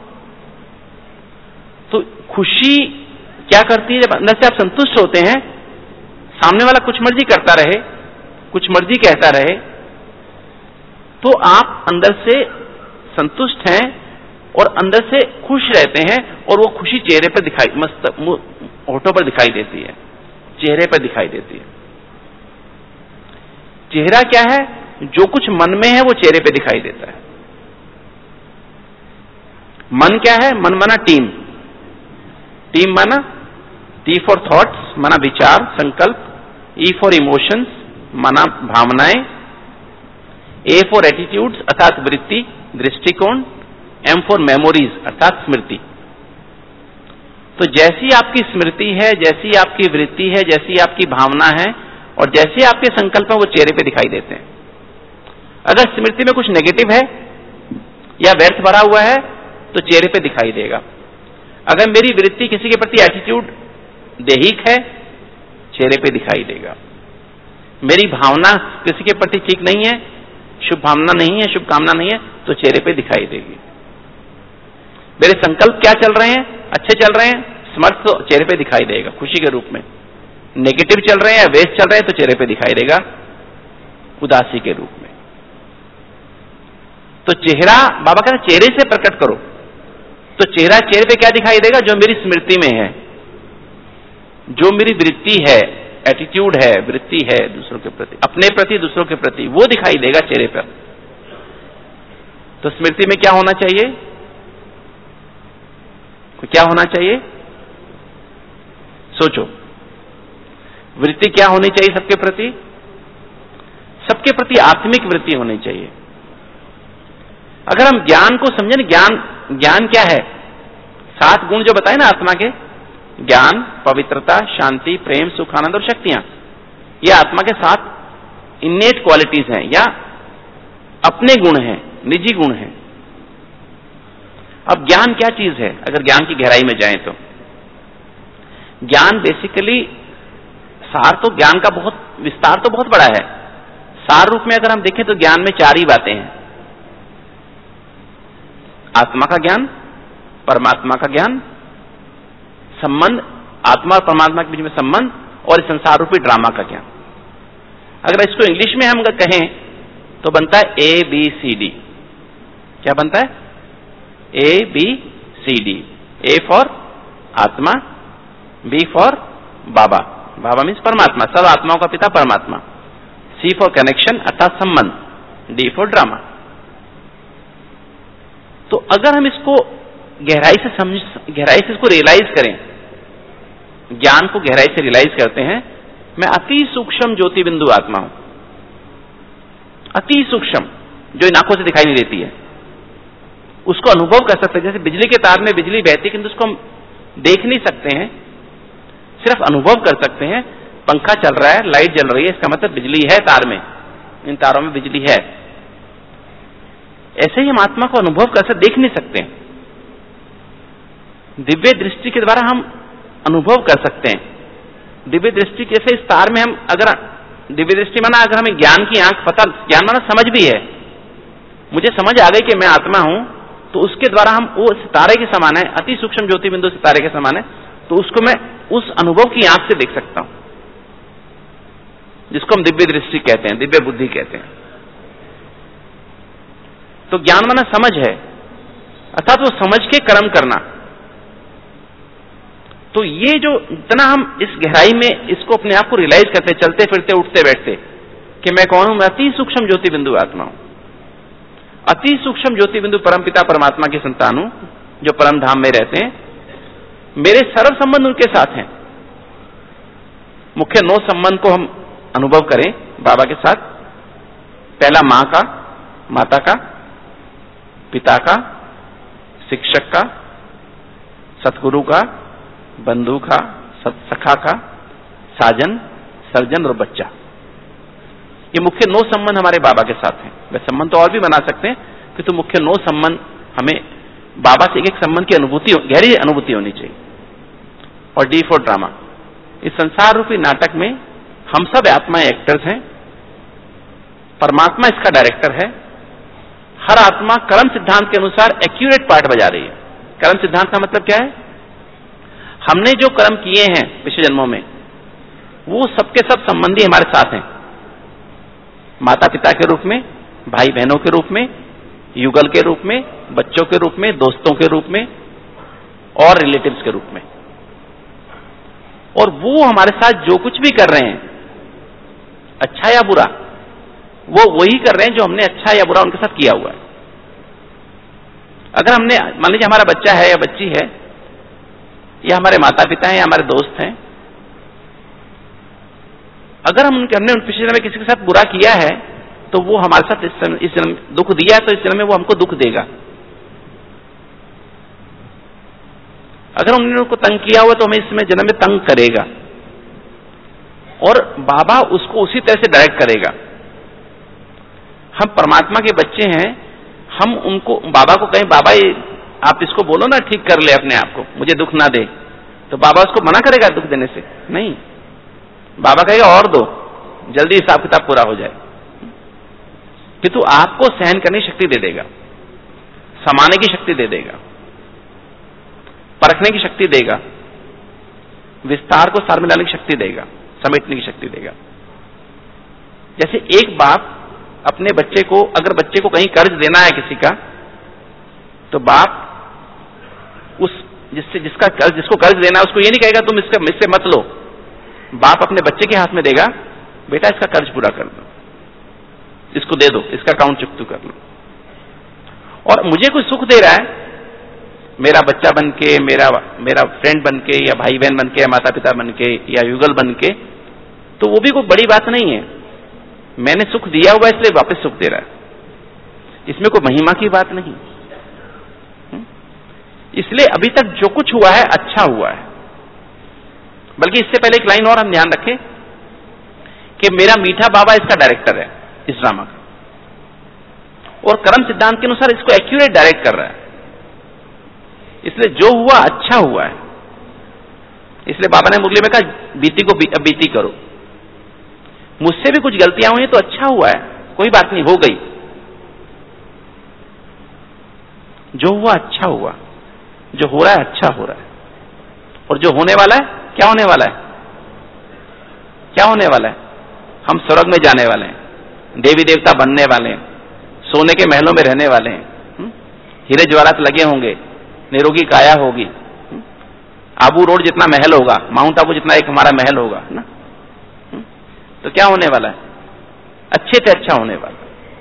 तो खुशी क्या करती है, जब अंदर से आप संतुष्ट होते हैं, सामने वाला कुछ मर्जी करता रहे, कुछ मर्जी कहता रहे, तो आप अंदर से संतुष्ट हैं और अंदर से खुश रहते हैं, और वो खुशी चेहरे पर दिखाई, मस्त होठों पर दिखाई देती है, चेहरे पर दिखाई देती है। चेहरा क्या है, जो कुछ मन में है वो चेहरे पे दिखाई देता है। मन क्या है, मन माना टीम, टीम माना टी फॉर थॉट्स माना विचार संकल्प, ई फॉर इमोशंस माना भावनाएं, ए फॉर एटीट्यूड्स अर्थात वृत्ति दृष्टिकोण, एम फॉर मेमोरीज अर्थात स्मृति। तो जैसी आपकी स्मृति है, जैसी आपकी वृत्ति है, जैसी आपकी भावना है और जैसे आपके संकल्प है, वो चेहरे पे दिखाई देते हैं। अगर स्मृति में कुछ नेगेटिव है या व्यर्थ भरा हुआ है तो चेहरे पे दिखाई देगा। अगर मेरी वृत्ति किसी के प्रति एटीट्यूड दैहिक है, चेहरे पे दिखाई देगा। मेरी भावना किसी के प्रति ठीक नहीं है, शुभ भावना नहीं है, शुभ कामना नहीं है, तो चेहरे पे दिखाई देगी। मेरे संकल्प क्या चल रहे हैं, अच्छे चल रहे हैं, समर्थ, तो चेहरे पे दिखाई देगा खुशी के रूप में। नेगेटिव चल रहे हैं या वेस्ट चल रहे हैं तो चेहरे पे दिखाई देगा उदासी के रूप में। तो चेहरा, बाबा कहते हैं चेहरे से प्रकट करो, तो चेहरा चेहरे पे क्या दिखाई देगा, जो मेरी स्मृति में है, जो मेरी वृत्ति है, एटीट्यूड है, वृत्ति है दूसरों के प्रति, अपने प्रति दूसरों के प्रति, वो दिखाई देगा चेहरे पर। तो स्मृति में क्या होना चाहिए, क्या होना चाहिए, सोचो। वृत्ति क्या होनी चाहिए सबके प्रति, सबके प्रति आत्मिक वृत्ति होनी चाहिए। अगर हम ज्ञान को समझें, ज्ञान ज्ञान क्या है, सात गुण जो बताए ना आत्मा के, ज्ञान, पवित्रता, शांति, प्रेम, सुख, आनंद और शक्तियां, ये आत्मा के सात इन्नेट क्वालिटीज हैं या अपने गुण हैं, निजी गुण हैं। अब ज्ञान क्या चीज है, अगर ज्ञान की गहराई में जाएं तो ज्ञान बेसिकली, सार तो ज्ञान का बहुत विस्तार तो बहुत बड़ा है। सार रूप में अगर हम देखें तो ज्ञान में चार ही बातें हैं, आत्मा का ज्ञान, परमात्मा का ज्ञान, संबंध, आत्मा और परमात्मा के बीच में संबंध, और इस संसार रूपी ड्रामा का ज्ञान। अगर इसको इंग्लिश में हम अगर कहें तो बनता है ए बी सी डी। क्या बनता है, A B C D. A for आत्मा, B for Baba, Baba means परमात्मा, सब आत्माओं का पिता परमात्मा, सी फॉर कनेक्शन अर्थात संबंध, डी फॉर ड्रामा। तो अगर हम इसको गहराई से समझ, गहराई से इसको रियलाइज करें, ज्ञान को गहराई से रियलाइज करते हैं, मैं अति सूक्ष्म ज्योति बिंदु आत्मा हूं, अति सूक्ष्म, जो इन आंखों से दिखाई नहीं देती है, उसको अनुभव कर सकते हैं। जैसे बिजली के तार में बिजली बहती है, किंतु उसको हम देख नहीं सकते हैं, सिर्फ अनुभव कर सकते हैं। पंखा चल रहा है, लाइट जल रही है, इसका मतलब बिजली है तार में, इन तारों में बिजली है। ऐसे ही हम आत्मा को अनुभव कर सकते, देख नहीं सकते। दिव्य दृष्टि के द्वारा हम अनुभव कर सकते हैं। दिव्य दृष्टि कैसे, इस तार में हम अगर दिव्य दृष्टि माना अगर हमें ज्ञान की आंख पता, ज्ञान माना समझ भी है, मुझे समझ आ गई कि मैं आत्मा हूं, तो उसके द्वारा हम वो सितारे के समान है, अति सूक्ष्म ज्योति बिंदु सितारे के समान है, तो उसको मैं उस अनुभव की आंख से देख सकता हूं, जिसको हम दिव्य दृष्टि कहते हैं, दिव्य बुद्धि कहते हैं। तो ज्ञान माना समझ है, अर्थात वो समझ के कर्म करना। तो ये जो इतना हम इस गहराई में इसको अपने आप को रियलाइज करते, चलते फिरते उठते बैठते, कि मैं कौन हूं, मैं अति सूक्ष्म ज्योति बिंदु आत्मा हूं, अति सूक्ष्म ज्योति बिंदु परमपिता परमात्मा की संतान हूं, जो परम धाम में रहते हैं। मेरे सर्व संबंध उनके साथ हैं। मुख्य नौ संबंध को हम अनुभव करें बाबा के साथ। पहला मां का, माता का, पिता का, शिक्षक का, सतगुरु का, बंधु का, सखा का, साजन, सर्जन और बच्चा। ये मुख्य नौ संबंध हमारे बाबा के साथ हैं। वे संबंध तो और भी बना सकते हैं, किंतु तो मुख्य नौ संबंध हमें बाबा से एक एक संबंध की अनुभूति, गहरी अनुभूति होनी चाहिए। और डी फॉर ड्रामा, इस संसार रूपी नाटक में हम सब आत्माएं एक्टर्स हैं, परमात्मा इसका डायरेक्टर है। हर आत्मा कर्म सिद्धांत के अनुसार एक्यूरेट पार्ट बजा रही है। कर्म सिद्धांत का मतलब क्या है? हमने जो कर्म किए हैं पिछले जन्मों में, वो सबके सब संबंधी हमारे साथ हैं, माता पिता के रूप में, भाई बहनों के रूप में, युगल के रूप में, बच्चों के रूप में, दोस्तों के रूप में और रिलेटिव्स के रूप में। और वो हमारे साथ जो कुछ भी कर रहे हैं, अच्छा या बुरा, वो वही कर रहे हैं जो हमने अच्छा या बुरा उनके साथ किया हुआ है। अगर हमने, मान लीजिए हमारा बच्चा है या बच्ची है, या हमारे माता पिता हैं या हमारे दोस्त हैं, अगर हम हमने उन पिछले जन्म में किसी के साथ बुरा किया है, तो वो हमारे साथ इस जन्म इस जन्म दुख दिया है, तो इस जन्म में वो हमको दुख देगा। अगर हमने उनको तंग किया हुआ तो हमें इसमें जन्म में तंग करेगा, और बाबा उसको उसी तरह से डायरेक्ट करेगा। हम परमात्मा के बच्चे हैं, हम उनको, बाबा को कहें बाबा ये आप इसको बोलो ना ठीक कर ले अपने आप को, मुझे दुख ना दे, तो बाबा उसको मना करेगा दुख देने से? नहीं, बाबा कहेगा और दो, जल्दी हिसाब किताब पूरा हो जाए। किंतु आपको सहन करने की शक्ति दे देगा, समाने की शक्ति दे देगा, परखने की शक्ति देगा, विस्तार को सार में लाने की शक्ति देगा, समेटने की शक्ति देगा। जैसे एक बाप अपने बच्चे को, अगर बच्चे को कहीं कर्ज देना है किसी का, तो बाप उस जिससे जिसका कर्ज जिसको कर्ज देना है उसको ये नहीं कहेगा तुम इसका इससे मत लो। बाप अपने बच्चे के हाथ में देगा, बेटा इसका कर्ज पूरा कर दो, इसको दे दो, इसका अकाउंट चुकता कर लो। और मुझे कोई सुख दे रहा है, मेरा बच्चा बन के, मेरा मेरा फ्रेंड बन के, या भाई बहन बन के, या माता पिता बन के, या युगल बन के, तो वो भी कोई बड़ी बात नहीं है। मैंने सुख दिया हुआ इसलिए वापस सुख दे रहा है, इसमें कोई महिमा की बात नहीं। इसलिए अभी तक जो कुछ हुआ है अच्छा हुआ है। बल्कि इससे पहले एक लाइन और हम ध्यान रखें कि मेरा मीठा बाबा इसका डायरेक्टर है, इस ड्रामा का, और कर्म सिद्धांत के अनुसार इसको एक्यूरेट डायरेक्ट कर रहा है। इसलिए जो हुआ अच्छा हुआ है। इसलिए बाबा ने मुरली में कहा बीती को बी, बीती करो। मुझसे भी कुछ गलतियां हुई तो अच्छा हुआ है, कोई बात नहीं, हो गई। जो हुआ अच्छा हुआ, जो हो रहा है अच्छा हो रहा है, और जो होने वाला है, क्या होने वाला है? क्या होने वाला है? हम स्वर्ग में जाने वाले हैं, देवी देवता बनने वाले हैं, सोने के महलों में रहने वाले हैं, हीरे जवाहरात लगे होंगे, निरोगी काया होगी, आबू रोड जितना महल होगा, माउंट आबू जितना एक हमारा महल होगा ना। तो क्या होने वाला है? अच्छे से अच्छा होने वाला।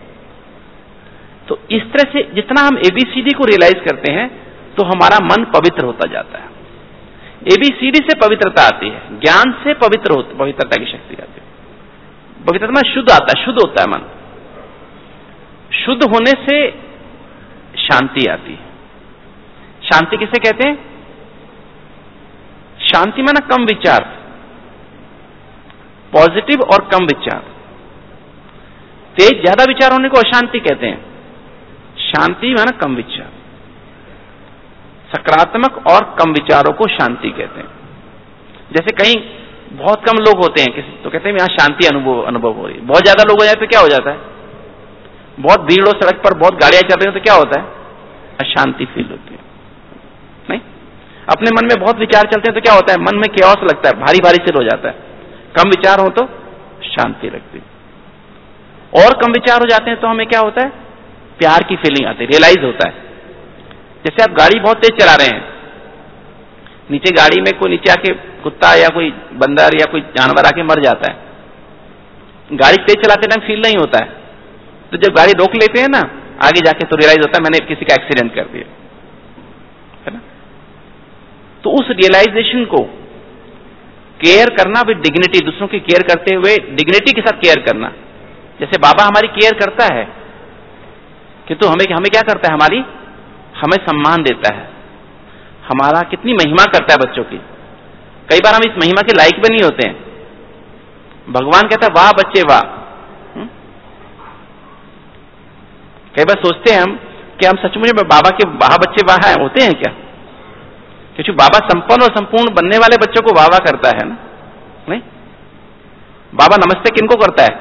तो इस तरह से जितना हम एबीसीडी को रियलाइज करते हैं तो हमारा मन पवित्र होता जाता है। एबीसीडी से पवित्रता आती है, ज्ञान से पवित्र होता, पवित्रता की शक्ति आती है। पवित्रता में शुद्ध आता है, शुद्ध होता है मन। शुद्ध होने से शांति आती है। शांति किसे कहते हैं? शांति माना कम विचार। पॉजिटिव और कम विचार। तेज ज्यादा विचार होने को अशांति कहते हैं, शांति माना कम विचार। सकारात्मक और कम विचारों को शांति कहते हैं। जैसे कहीं बहुत कम लोग होते हैं किसी तो कहते हैं यहाँ शांति अनुभव अनुभव हो रही है। बहुत ज्यादा लोग हो जाए तो क्या हो जाता है? बहुत भीड़ हो सड़क पर, बहुत गाड़ियां चल रही हो तो क्या होता है? अशांति फील होती है। नहीं, अपने मन में बहुत विचार चलते हैं तो क्या होता है? मन में केओस लगता है, भारी भारी से हो जाता है। कम विचार हो तो शांति लगती है। और कम विचार हो जाते हैं तो हमें क्या होता है? प्यार की फीलिंग आती है, रियलाइज होता है। जैसे आप गाड़ी बहुत तेज चला रहे हैं, नीचे गाड़ी में कोई नीचे आके कुत्ता या कोई बंदर या कोई जानवर आके मर जाता है। गाड़ी तेज चलाते टाइम फील नहीं होता है, तो जब गाड़ी रोक लेते हैं ना आगे जाके तो रियलाइज होता है मैंने किसी का एक्सीडेंट कर दिया, है ना। तो उस रियलाइजेशन को केयर करना विद डिग्निटी, दूसरों की केयर करते हुए डिग्निटी के साथ केयर करना। जैसे बाबा हमारी केयर करता है किंतु हमें हमें क्या करता है? हमारी हमें सम्मान देता है, हमारा कितनी महिमा करता है बच्चों की। कई बार हम इस महिमा के लायक भी नहीं होते हैं। भगवान कहता है वाह बच्चे वाह। कई बार सोचते हैं हम कि हम सचमुच में बाबा के वाह बच्चे वाह हैं होते हैं क्या? क्योंकि बाबा संपन्न और संपूर्ण बनने वाले बच्चों को वाह वाह करता है ना। नहीं, बाबा नमस्ते किनको करता है?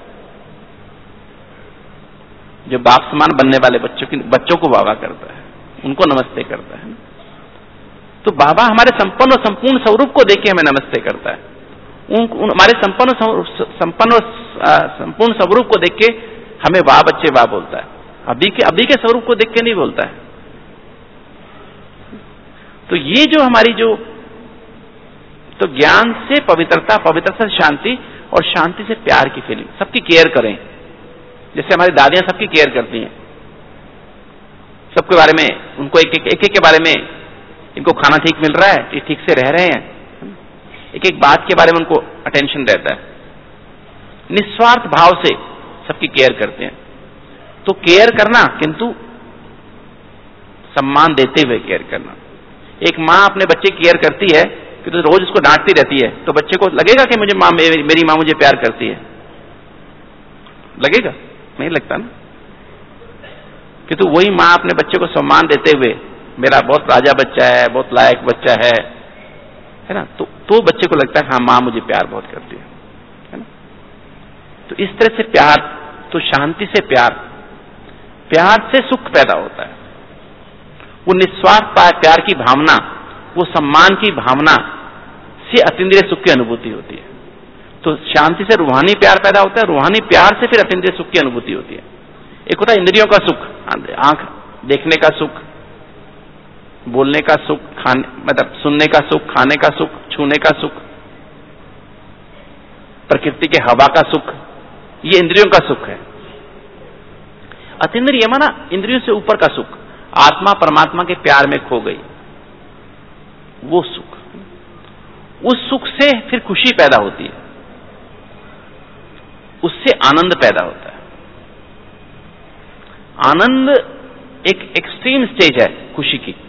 जो बाप समान बनने वाले बच्चों की बच्चों को वाह वाह करता है, उनको नमस्ते करता है ना। तो बाबा हमारे संपन्न और संपूर्ण स्वरूप को देख के हमें नमस्ते करता है। उन, उन हमारे संपन्न संपन्न और संपूर्ण स्वरूप को देख के हमें वाह बच्चे वाह बोलता है। अभी के अभी के स्वरूप को देख के नहीं बोलता है। तो ये जो हमारी जो तो ज्ञान से पवित्रता, पवित्रता से शांति और शांति से प्यार की फीलिंग, सबकी केयर करें। जैसे हमारी दादियां सबकी केयर करती हैं, सबके बारे में उनको एक एक, एक, एक के बारे में, इनको खाना ठीक मिल रहा है, ये ठीक से रह रहे हैं, एक एक बात के बारे में उनको अटेंशन रहता है। निस्वार्थ भाव से सबकी केयर करते हैं। तो केयर करना किंतु सम्मान देते हुए केयर करना। एक माँ अपने बच्चे की केयर करती है कि तो रोज उसको डांटती रहती है तो बच्चे को लगेगा कि मुझे माँ मेरी, मेरी माँ मुझे प्यार करती है? लगेगा? नहीं लगता ना। किंतु वही माँ अपने बच्चे को सम्मान देते हुए, मेरा बहुत राजा बच्चा है, बहुत लायक बच्चा है, है ना, तो तो बच्चे को लगता है हाँ माँ मुझे प्यार बहुत करती है, है ना। तो इस तरह से प्यार, तो शांति से प्यार, प्यार से सुख पैदा होता है। वो निस्वार्थ प्यार की भावना, वो सम्मान की भावना से अतीन्द्रिय सुख की अनुभूति होती है। तो शांति से रूहानी प्यार पैदा होता है, रूहानी प्यार से फिर अतीन्द्रिय सुख की अनुभूति होती है। एक होता है इंद्रियों का सुख, आंख देखने का सुख, बोलने का सुख, खाने मतलब सुनने का सुख, खाने का सुख, छूने का सुख, प्रकृति के हवा का सुख, ये इंद्रियों का सुख है। अतीन्द्रिय माना इंद्रियों से ऊपर का सुख, आत्मा परमात्मा के प्यार में खो गई, वो सुख। उस सुख से फिर खुशी पैदा होती है, उससे आनंद पैदा होता है। आनंद एक एक्सट्रीम स्टेज है खुशी की,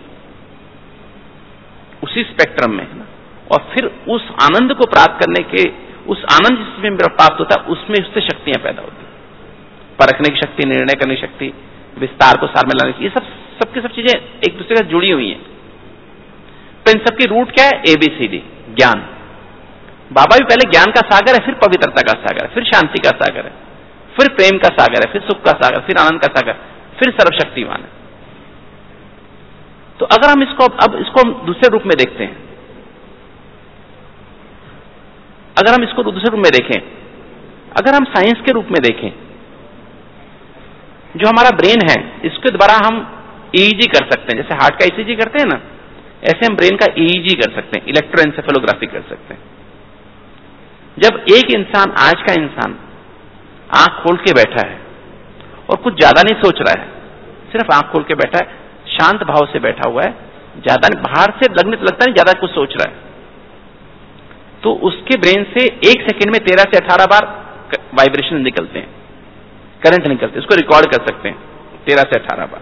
उसी स्पेक्ट्रम में है ना। और फिर उस आनंद को प्राप्त करने के, उस आनंद जिसमें मेरा प्राप्त होता है उसमें उससे शक्तियां पैदा होती है, परखने की शक्ति, निर्णय करने की शक्ति, विस्तार को सार में लाने की, ये सब सबकी सब चीजें एक दूसरे से जुड़ी हुई हैं। तो इन सबकी रूट क्या है? ए बी सी डी, ज्ञान। बाबा भी पहले ज्ञान का सागर है, फिर पवित्रता का सागर है, फिर शांति का सागर है, फिर प्रेम का सागर है, फिर सुख का सागर, फिर आनंद का सागर, फिर सर्वशक्तिमान है। तो अगर हम इसको अब इसको हम दूसरे रूप में देखते हैं, अगर हम इसको दूसरे रूप में देखें, अगर हम साइंस के रूप में देखें, जो हमारा ब्रेन है इसके द्वारा हम ईईजी कर सकते हैं। जैसे हार्ट का ईसीजी करते हैं ना, ऐसे हम ब्रेन का ईईजी कर सकते हैं, इलेक्ट्रोएन्सेफेलोग्राफी कर सकते हैं। जब एक इंसान, आज का इंसान आंख खोल के बैठा है और कुछ ज्यादा नहीं सोच रहा है, सिर्फ आंख खोल के बैठा है, शांत भाव से बैठा हुआ है, ज्यादा बाहर से लगने लगता नहीं ज्यादा कुछ सोच रहा है, तो उसके ब्रेन से एक सेकंड में तेरह से अठारह बार वाइब्रेशन निकलते हैं, करंट निकलते हैं। उसको रिकॉर्ड कर सकते हैं तेरह से अठारह बार।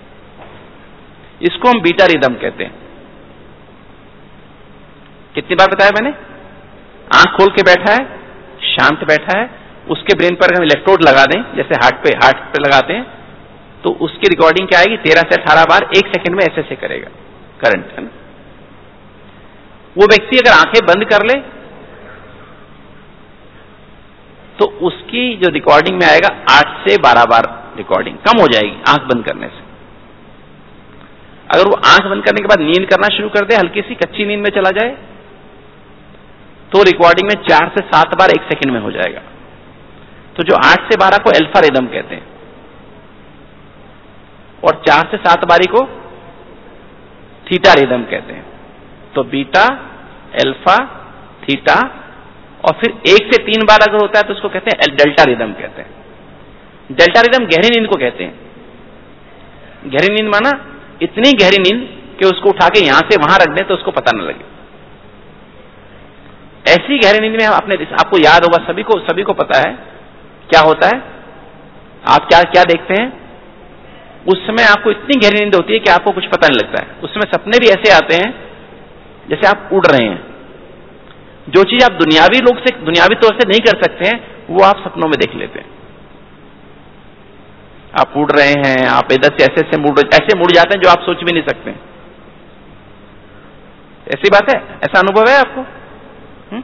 इसको हम बीटा रिदम कहते हैं। कितनी बार बताया मैंने? आंख खोल के बैठा है, शांत बैठा है, उसके ब्रेन पर हम इलेक्ट्रोड लगा दें, जैसे हार्ट पे हार्ट पे लगाते हैं, तो उसकी रिकॉर्डिंग क्या आएगी, तेरह से अठारह बार एक सेकंड में ऐसे ऐसे करेगा करंट, है ना। वो व्यक्ति अगर आंखें बंद कर ले तो उसकी जो रिकॉर्डिंग में आएगा आठ से बारह बार रिकॉर्डिंग कम हो जाएगी आंख बंद करने से। अगर वो आंख बंद करने के बाद नींद करना शुरू कर दे, हल्की सी कच्ची नींद में चला जाए, तो रिकॉर्डिंग में चार से सात बार एक सेकंड में हो जाएगा। तो जो आठ से बारह को अल्फा रिदम कहते हैं और चार से सात बारी को थीटा रिदम कहते हैं। तो बीटा, अल्फा, थीटा, और फिर एक से तीन बार अगर होता है तो उसको कहते हैं डेल्टा रिदम कहते हैं। डेल्टा रिदम गहरी नींद को कहते हैं। गहरी नींद माना इतनी गहरी नींद कि उसको उठा के यहां से वहां रख दें तो उसको पता न लगे। ऐसी गहरी नींद में आपने आपको याद होगा, सभी को सभी को पता है क्या होता है। आप क्या क्या देखते हैं, उस समय आपको इतनी गहरी नींद होती है कि आपको कुछ पता नहीं लगता है। उस समय सपने भी ऐसे आते हैं जैसे आप उड़ रहे हैं। जो चीज आप दुनियावी लोग से दुनियावी तौर से नहीं कर सकते हैं वो आप सपनों में देख लेते हैं। आप उड़ रहे हैं, आप इधर से ऐसे ऐसे मुड़ ऐसे मुड़ जाते हैं जो आप सोच भी नहीं सकते। ऐसी बात है, ऐसा अनुभव है आपको? हुँ?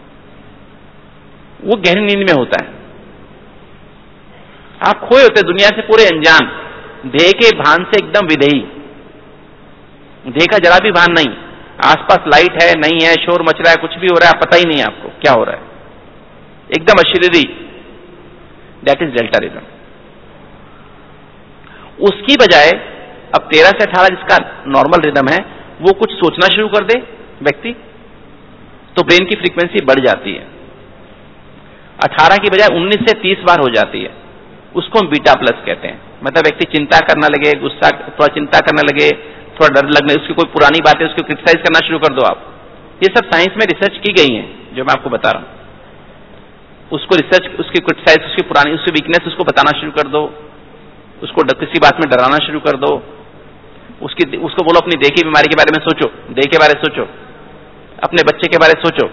वो गहरी नींद में होता है। आप खोए होते दुनिया से पूरे अनजान, देह के भान से एकदम विदेही, देह का जरा भी भान नहीं, आसपास लाइट है नहीं है, शोर मच रहा है, कुछ भी हो रहा है, पता ही नहीं है आपको क्या हो रहा है, एकदम अशरीरी। That is delta rhythm. उसकी बजाय अब तेरह से अठारह जिसका नॉर्मल रिदम है, वो कुछ सोचना शुरू कर दे व्यक्ति, तो ब्रेन की फ्रीक्वेंसी बढ़ जाती है। अठारह की बजाय उन्नीस से तीस बार हो जाती है, उसको हम बीटा प्लस कहते हैं। मतलब व्यक्ति चिंता करने लगे, गुस्सा, थोड़ा चिंता करने लगे, थोड़ा डर लगने, उसकी कोई पुरानी बातें उसको क्रिटिसाइज करना शुरू कर दो आप। ये सब साइंस में रिसर्च की गई है जो मैं आपको बता रहा हूं। उसको रिसर्च, उसकी क्रिटिसाइज, उसकी पुरानी, उसकी वीकनेस उसको बताना शुरू कर दो, उसको किसी बात में डराना शुरू कर दो, उसकी उसको बोलो अपनी देह की बीमारी के बारे में सोचो, देह के बारे में सोचो, अपने बच्चे के बारे में सोचो,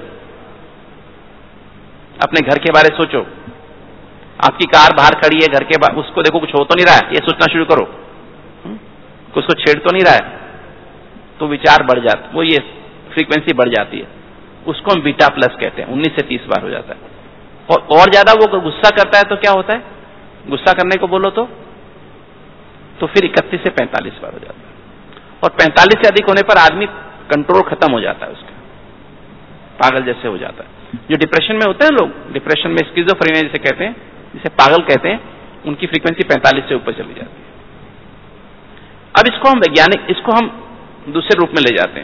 अपने घर के बारे में सोचो, आपकी कार बाहर खड़ी है घर के बाहर, उसको देखो कुछ हो तो नहीं रहा है, ये सोचना शुरू करो, उसको छेड़ तो नहीं रहा है, तो विचार बढ़ जाता, वो ये फ्रीक्वेंसी बढ़ जाती है। उसको हम बीटा प्लस कहते हैं। उन्नीस से तीस बार हो जाता है। और और ज्यादा वो गुस्सा करता है तो क्या होता है, गुस्सा करने को बोलो तो तो फिर इकतीस से पैंतालीस बार हो जाता है। और पैंतालीस से अधिक होने पर आदमी कंट्रोल खत्म हो जाता है उसका, पागल जैसे हो जाता है। जो डिप्रेशन में होते हैं लोग, डिप्रेशन में स्किज़ोफ्रेनिया जिसे कहते हैं, जिसे पागल कहते हैं, उनकी फ्रीक्वेंसी पैंतालीस से ऊपर चली जाती है। अब इसको हम वैज्ञानिक, इसको हम दूसरे रूप में ले जाते हैं,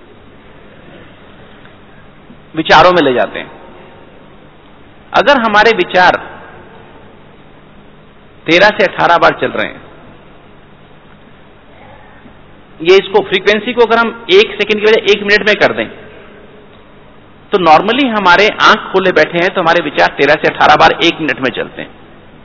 विचारों में ले जाते हैं। अगर हमारे विचार तेरह से अठारह बार चल रहे हैं, ये इसको फ्रीक्वेंसी को अगर हम एक सेकंड की बजाय एक मिनट में कर दें, तो नॉर्मली हमारे आंख खोले बैठे हैं तो हमारे विचार तेरह से अठारह बार एक मिनट में चलते हैं।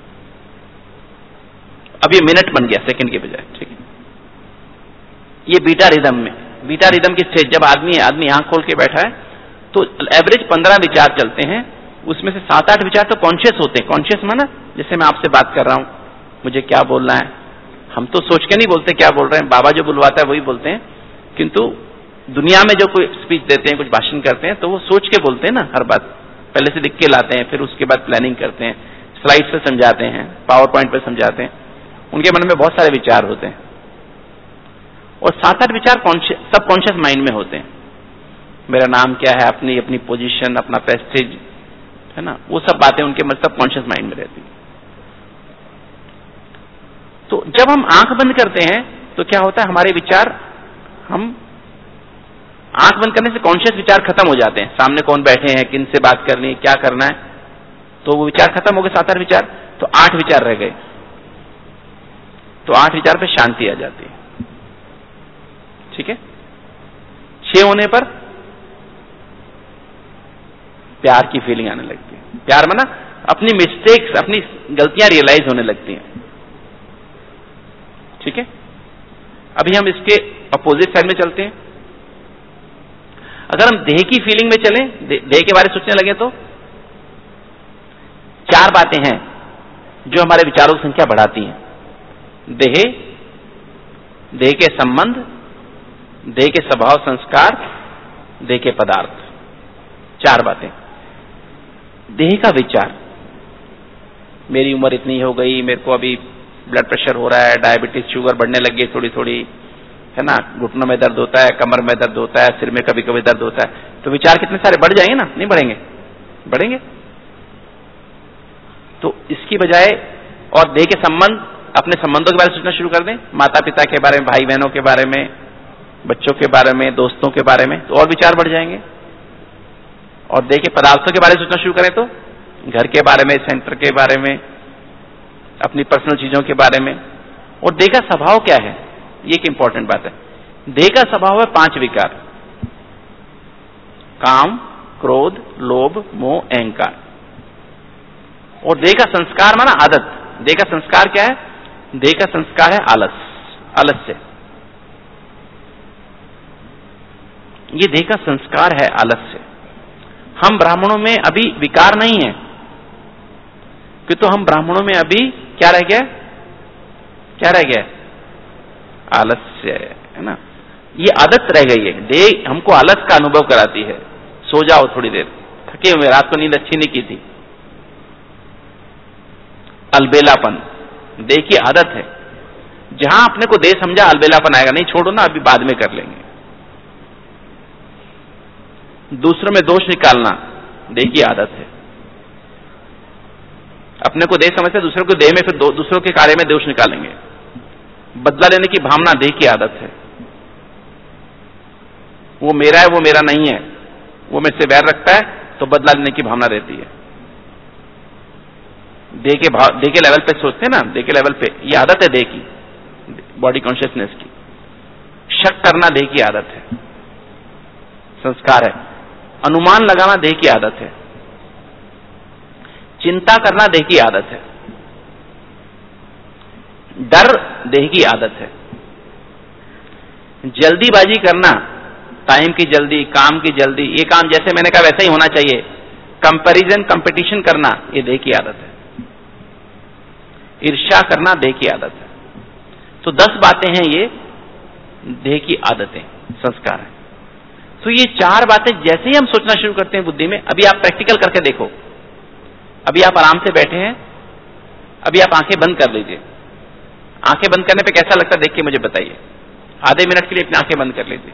अब ये मिनट बन गया सेकंड के बजाय, ठीक है। ये बीटा रिदम में, बीटा रिदम की स्टेज, जब आदमी आदमी आंख खोल के बैठा है तो एवरेज पंद्रह विचार चलते हैं, उसमें से सात आठ विचार तो कॉन्शियस होते हैं। कॉन्शियस माना जैसे मैं आपसे बात कर रहा हूं, मुझे क्या बोलना है, हम तो सोच के नहीं बोलते क्या बोल रहे हैं, बाबा जो बुलवाता है वही बोलते हैं। किंतु दुनिया में जो कोई स्पीच देते हैं, कुछ भाषण करते हैं, तो वो सोच के बोलते हैं ना, हर बात पहले से लिख के लाते हैं, फिर उसके बाद प्लानिंग करते हैं, स्लाइड्स पे समझाते हैं, पावर पॉइंट पे समझाते हैं, उनके मन में बहुत सारे विचार होते हैं। और सात आठ विचार सब कॉन्शियस माइंड में होते हैं। मेरा नाम क्या है, अपनी अपनी पोजीशन, अपना प्रेस्टीज, है ना, वो सब बातें उनके मतलब कॉन्शियस माइंड में रहती है। तो जब हम आंख बंद करते हैं तो क्या होता है, हमारे विचार, हम आंख बंद करने से कॉन्शियस विचार खत्म हो जाते हैं। सामने कौन बैठे हैं, किन से बात करनी है, क्या करना है, तो वो विचार खत्म हो गए, सात आठ विचार, तो आठ विचार रह गए। तो आठ विचार पे शांति आ जाती है, ठीक है। छह होने पर प्यार की फीलिंग आने लगती है। प्यार माना अपनी मिस्टेक्स, अपनी गलतियां रियलाइज होने लगती हैं, ठीक है। अभी हम इसके अपोजिट साइड में चलते हैं। अगर हम देह की फीलिंग में चलें, देह के बारे में सोचने लगे, तो चार बातें हैं जो हमारे विचारों की संख्या बढ़ाती हैं। देह, देह के संबंध, देह के स्वभाव संस्कार, देह के पदार्थ। चार बातें। देह का विचार, मेरी उम्र इतनी हो गई, मेरे को अभी ब्लड प्रेशर हो रहा है, डायबिटीज, शुगर बढ़ने लगी थोड़ी थोड़ी, है ना, घुटनों में दर्द होता है, कमर में दर्द होता है, सिर में कभी कभी दर्द होता है, तो विचार कितने सारे बढ़ जाएंगे ना? नहीं बढ़ेंगे? बढ़ेंगे। तो इसकी बजाय और देह के संबंध, अपने संबंधों के बारे में सोचना शुरू कर दें, माता पिता के बारे में, भाई बहनों के बारे में, बच्चों के बारे में, दोस्तों के बारे में, तो और विचार बढ़ जाएंगे। और देह के पदार्थों के बारे में सोचना शुरू करें तो घर के बारे में, सेंटर के बारे में, अपनी पर्सनल चीजों के बारे में। और देह का स्वभाव क्या है, ये एक इंपॉर्टेंट बात है। देह का स्वभाव है पांच विकार: काम, क्रोध, लोभ, मोह, अहंकार। और देह का संस्कार माना आदत। देह का संस्कार क्या है? देह का संस्कार है आलस, आलस्य। ये देह का संस्कार है आलस्य। हम ब्राह्मणों में अभी विकार नहीं है, कि तो हम ब्राह्मणों में अभी क्या रह गया? क्या रह गया? आलस्य, है ना। ये आदत रह गई है। देह हमको आलस का अनुभव कराती है। सो जाओ थोड़ी देर, थके हुए, रात को नींद अच्छी नहीं की थी। अलबेलापन देह की आदत है। जहां अपने को देह समझा अलबेलापन आएगा। नहीं, छोड़ो ना, अभी बाद में कर लेंगे। दूसरों में दोष निकालना देह की आदत है। अपने को देह समझते दूसरों को देह में, फिर दूसरों के कार्य में दोष निकालेंगे। बदला लेने की भावना देह की आदत है। वो मेरा है, वो मेरा नहीं है, वो मेरे से वैर रखता है, तो बदला लेने की भावना रहती है। देह के भाव, देह के लेवल पे सोचते हैं ना, देह के लेवल पे ये आदत है देह की, बॉडी कॉन्शियसनेस की। शक करना देह की आदत है, संस्कार है। अनुमान लगाना देह की आदत है। चिंता करना देह की आदत है। डर देह की आदत है। जल्दीबाजी करना, टाइम की जल्दी, काम की जल्दी, ये काम जैसे मैंने कहा वैसा ही होना चाहिए, कंपैरिजन, कंपटीशन करना, ये देह की आदत है। ईर्ष्या करना देह की आदत है। तो दस बातें हैं ये देह की आदतें, संस्कार है। तो ये चार बातें जैसे ही हम सोचना शुरू करते हैं बुद्धि में, अभी आप प्रैक्टिकल करके देखो। अभी आप आराम से बैठे हैं, अभी आप आंखें बंद कर लीजिए। आंखें बंद करने पे कैसा लगता है देख के मुझे बताइए। आधे मिनट के लिए अपनी आंखें बंद कर लीजिए।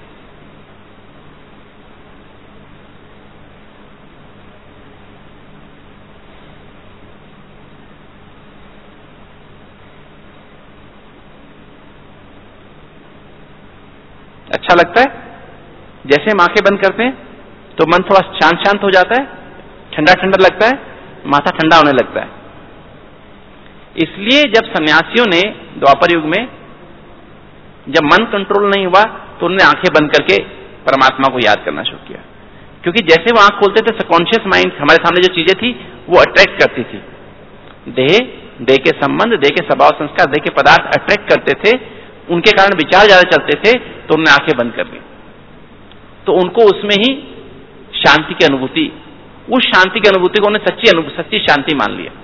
अच्छा लगता है? जैसे हम आंखें बंद करते हैं तो मन थोड़ा शांत शांत हो जाता है, ठंडा ठंडा लगता है, माथा ठंडा होने लगता है। इसलिए जब सन्यासियों ने द्वापर युग में जब मन कंट्रोल नहीं हुआ तो उन्होंने आंखें बंद करके परमात्मा को याद करना शुरू किया, क्योंकि जैसे वो आंख खोलते थे सबकॉन्शियस माइंड हमारे सामने जो चीजें थी वो अट्रैक्ट करती थी। देह, देह के संबंध, देह के स्वभाव संस्कार, देह के पदार्थ अट्रैक्ट करते थे, उनके कारण विचार ज्यादा चलते थे, तो उन्होंने आंखें बंद कर ली। तो उनको उसमें ही शांति की अनुभूति, उस शांति की अनुभूति को उन्होंने सच्ची अनुभूति, सच्ची शांति मान लिया।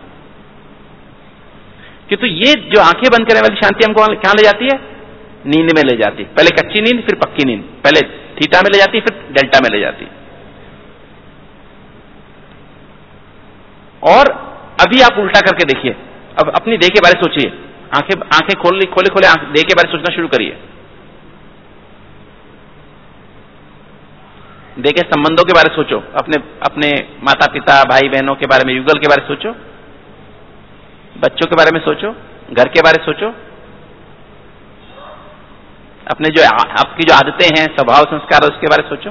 कि तो ये जो आंखें बंद करने वाली शांति हमको कहां ले जाती है? नींद में ले जाती है। पहले कच्ची नींद, फिर पक्की नींद। पहले थीटा में ले जाती, फिर डेल्टा में ले जाती। और अभी आप उल्टा करके देखिए। अब अपनी देह के बारे में सोचिए। आंखें आंखें खोल खोले खोले देह के बारे में सोचना शुरू करिए। देह के संबंधों के बारे में सोचो। अपने अपने माता पिता, भाई बहनों के बारे में, युगल के बारे में सोचो, बच्चों के बारे में सोचो, घर के बारे में सोचो, अपने जो आपकी जो आदतें हैं, स्वभाव संस्कार, उसके बारे में सोचो।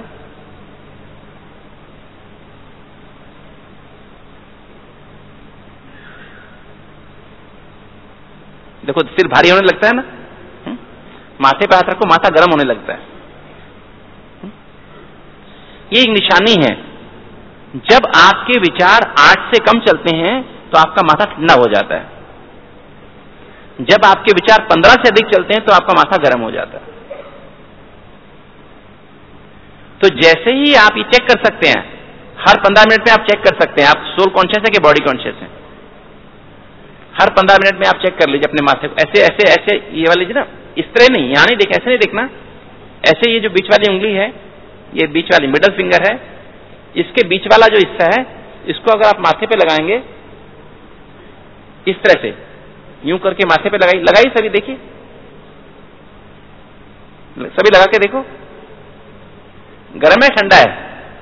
देखो सिर भारी होने लगता है ना, हुँ? माथे पे हाथ रखो, माथा गर्म होने लगता है। हुँ? ये एक निशानी है। जब आपके विचार आठ से कम चलते हैं तो आपका माथा ठंडा हो जाता है। जब आपके विचार पंद्रह से अधिक चलते हैं तो आपका माथा गर्म हो जाता है। तो जैसे ही आप ये चेक कर सकते हैं, हर पंद्रह मिनट में आप चेक कर सकते हैं आप सोल कॉन्शियस है कि बॉडी कॉन्शियस है। हर पंद्रह मिनट में आप चेक कर लीजिए अपने माथे को, ऐसे ऐसे ऐसे ये वाली ना, इस तरह नहीं, यहां नहीं देख, ऐसे नहीं देखना, ऐसे ये जो बीच वाली उंगली है, ये बीच वाली मिडल फिंगर है, इसके बीच वाला जो हिस्सा है, इसको अगर आप माथे पे लगाएंगे इस तरह से, यूं करके माथे पे लगाई लगाई सभी, देखिए सभी लगा के देखो, गर्म है ठंडा है?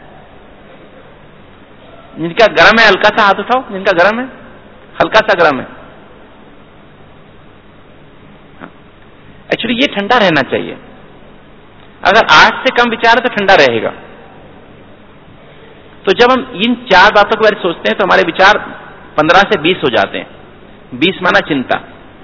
जिनका गर्म है हल्का सा हाथ उठाओ, जिनका गर्म है हल्का सा गर्म है। एक्चुअली ये ठंडा रहना चाहिए, अगर आठ से कम विचार है तो ठंडा रहेगा। तो जब हम इन चार बातों के बारे में सोचते हैं तो हमारे विचार पंद्रह से बीस हो जाते हैं। बीस माना चिंता,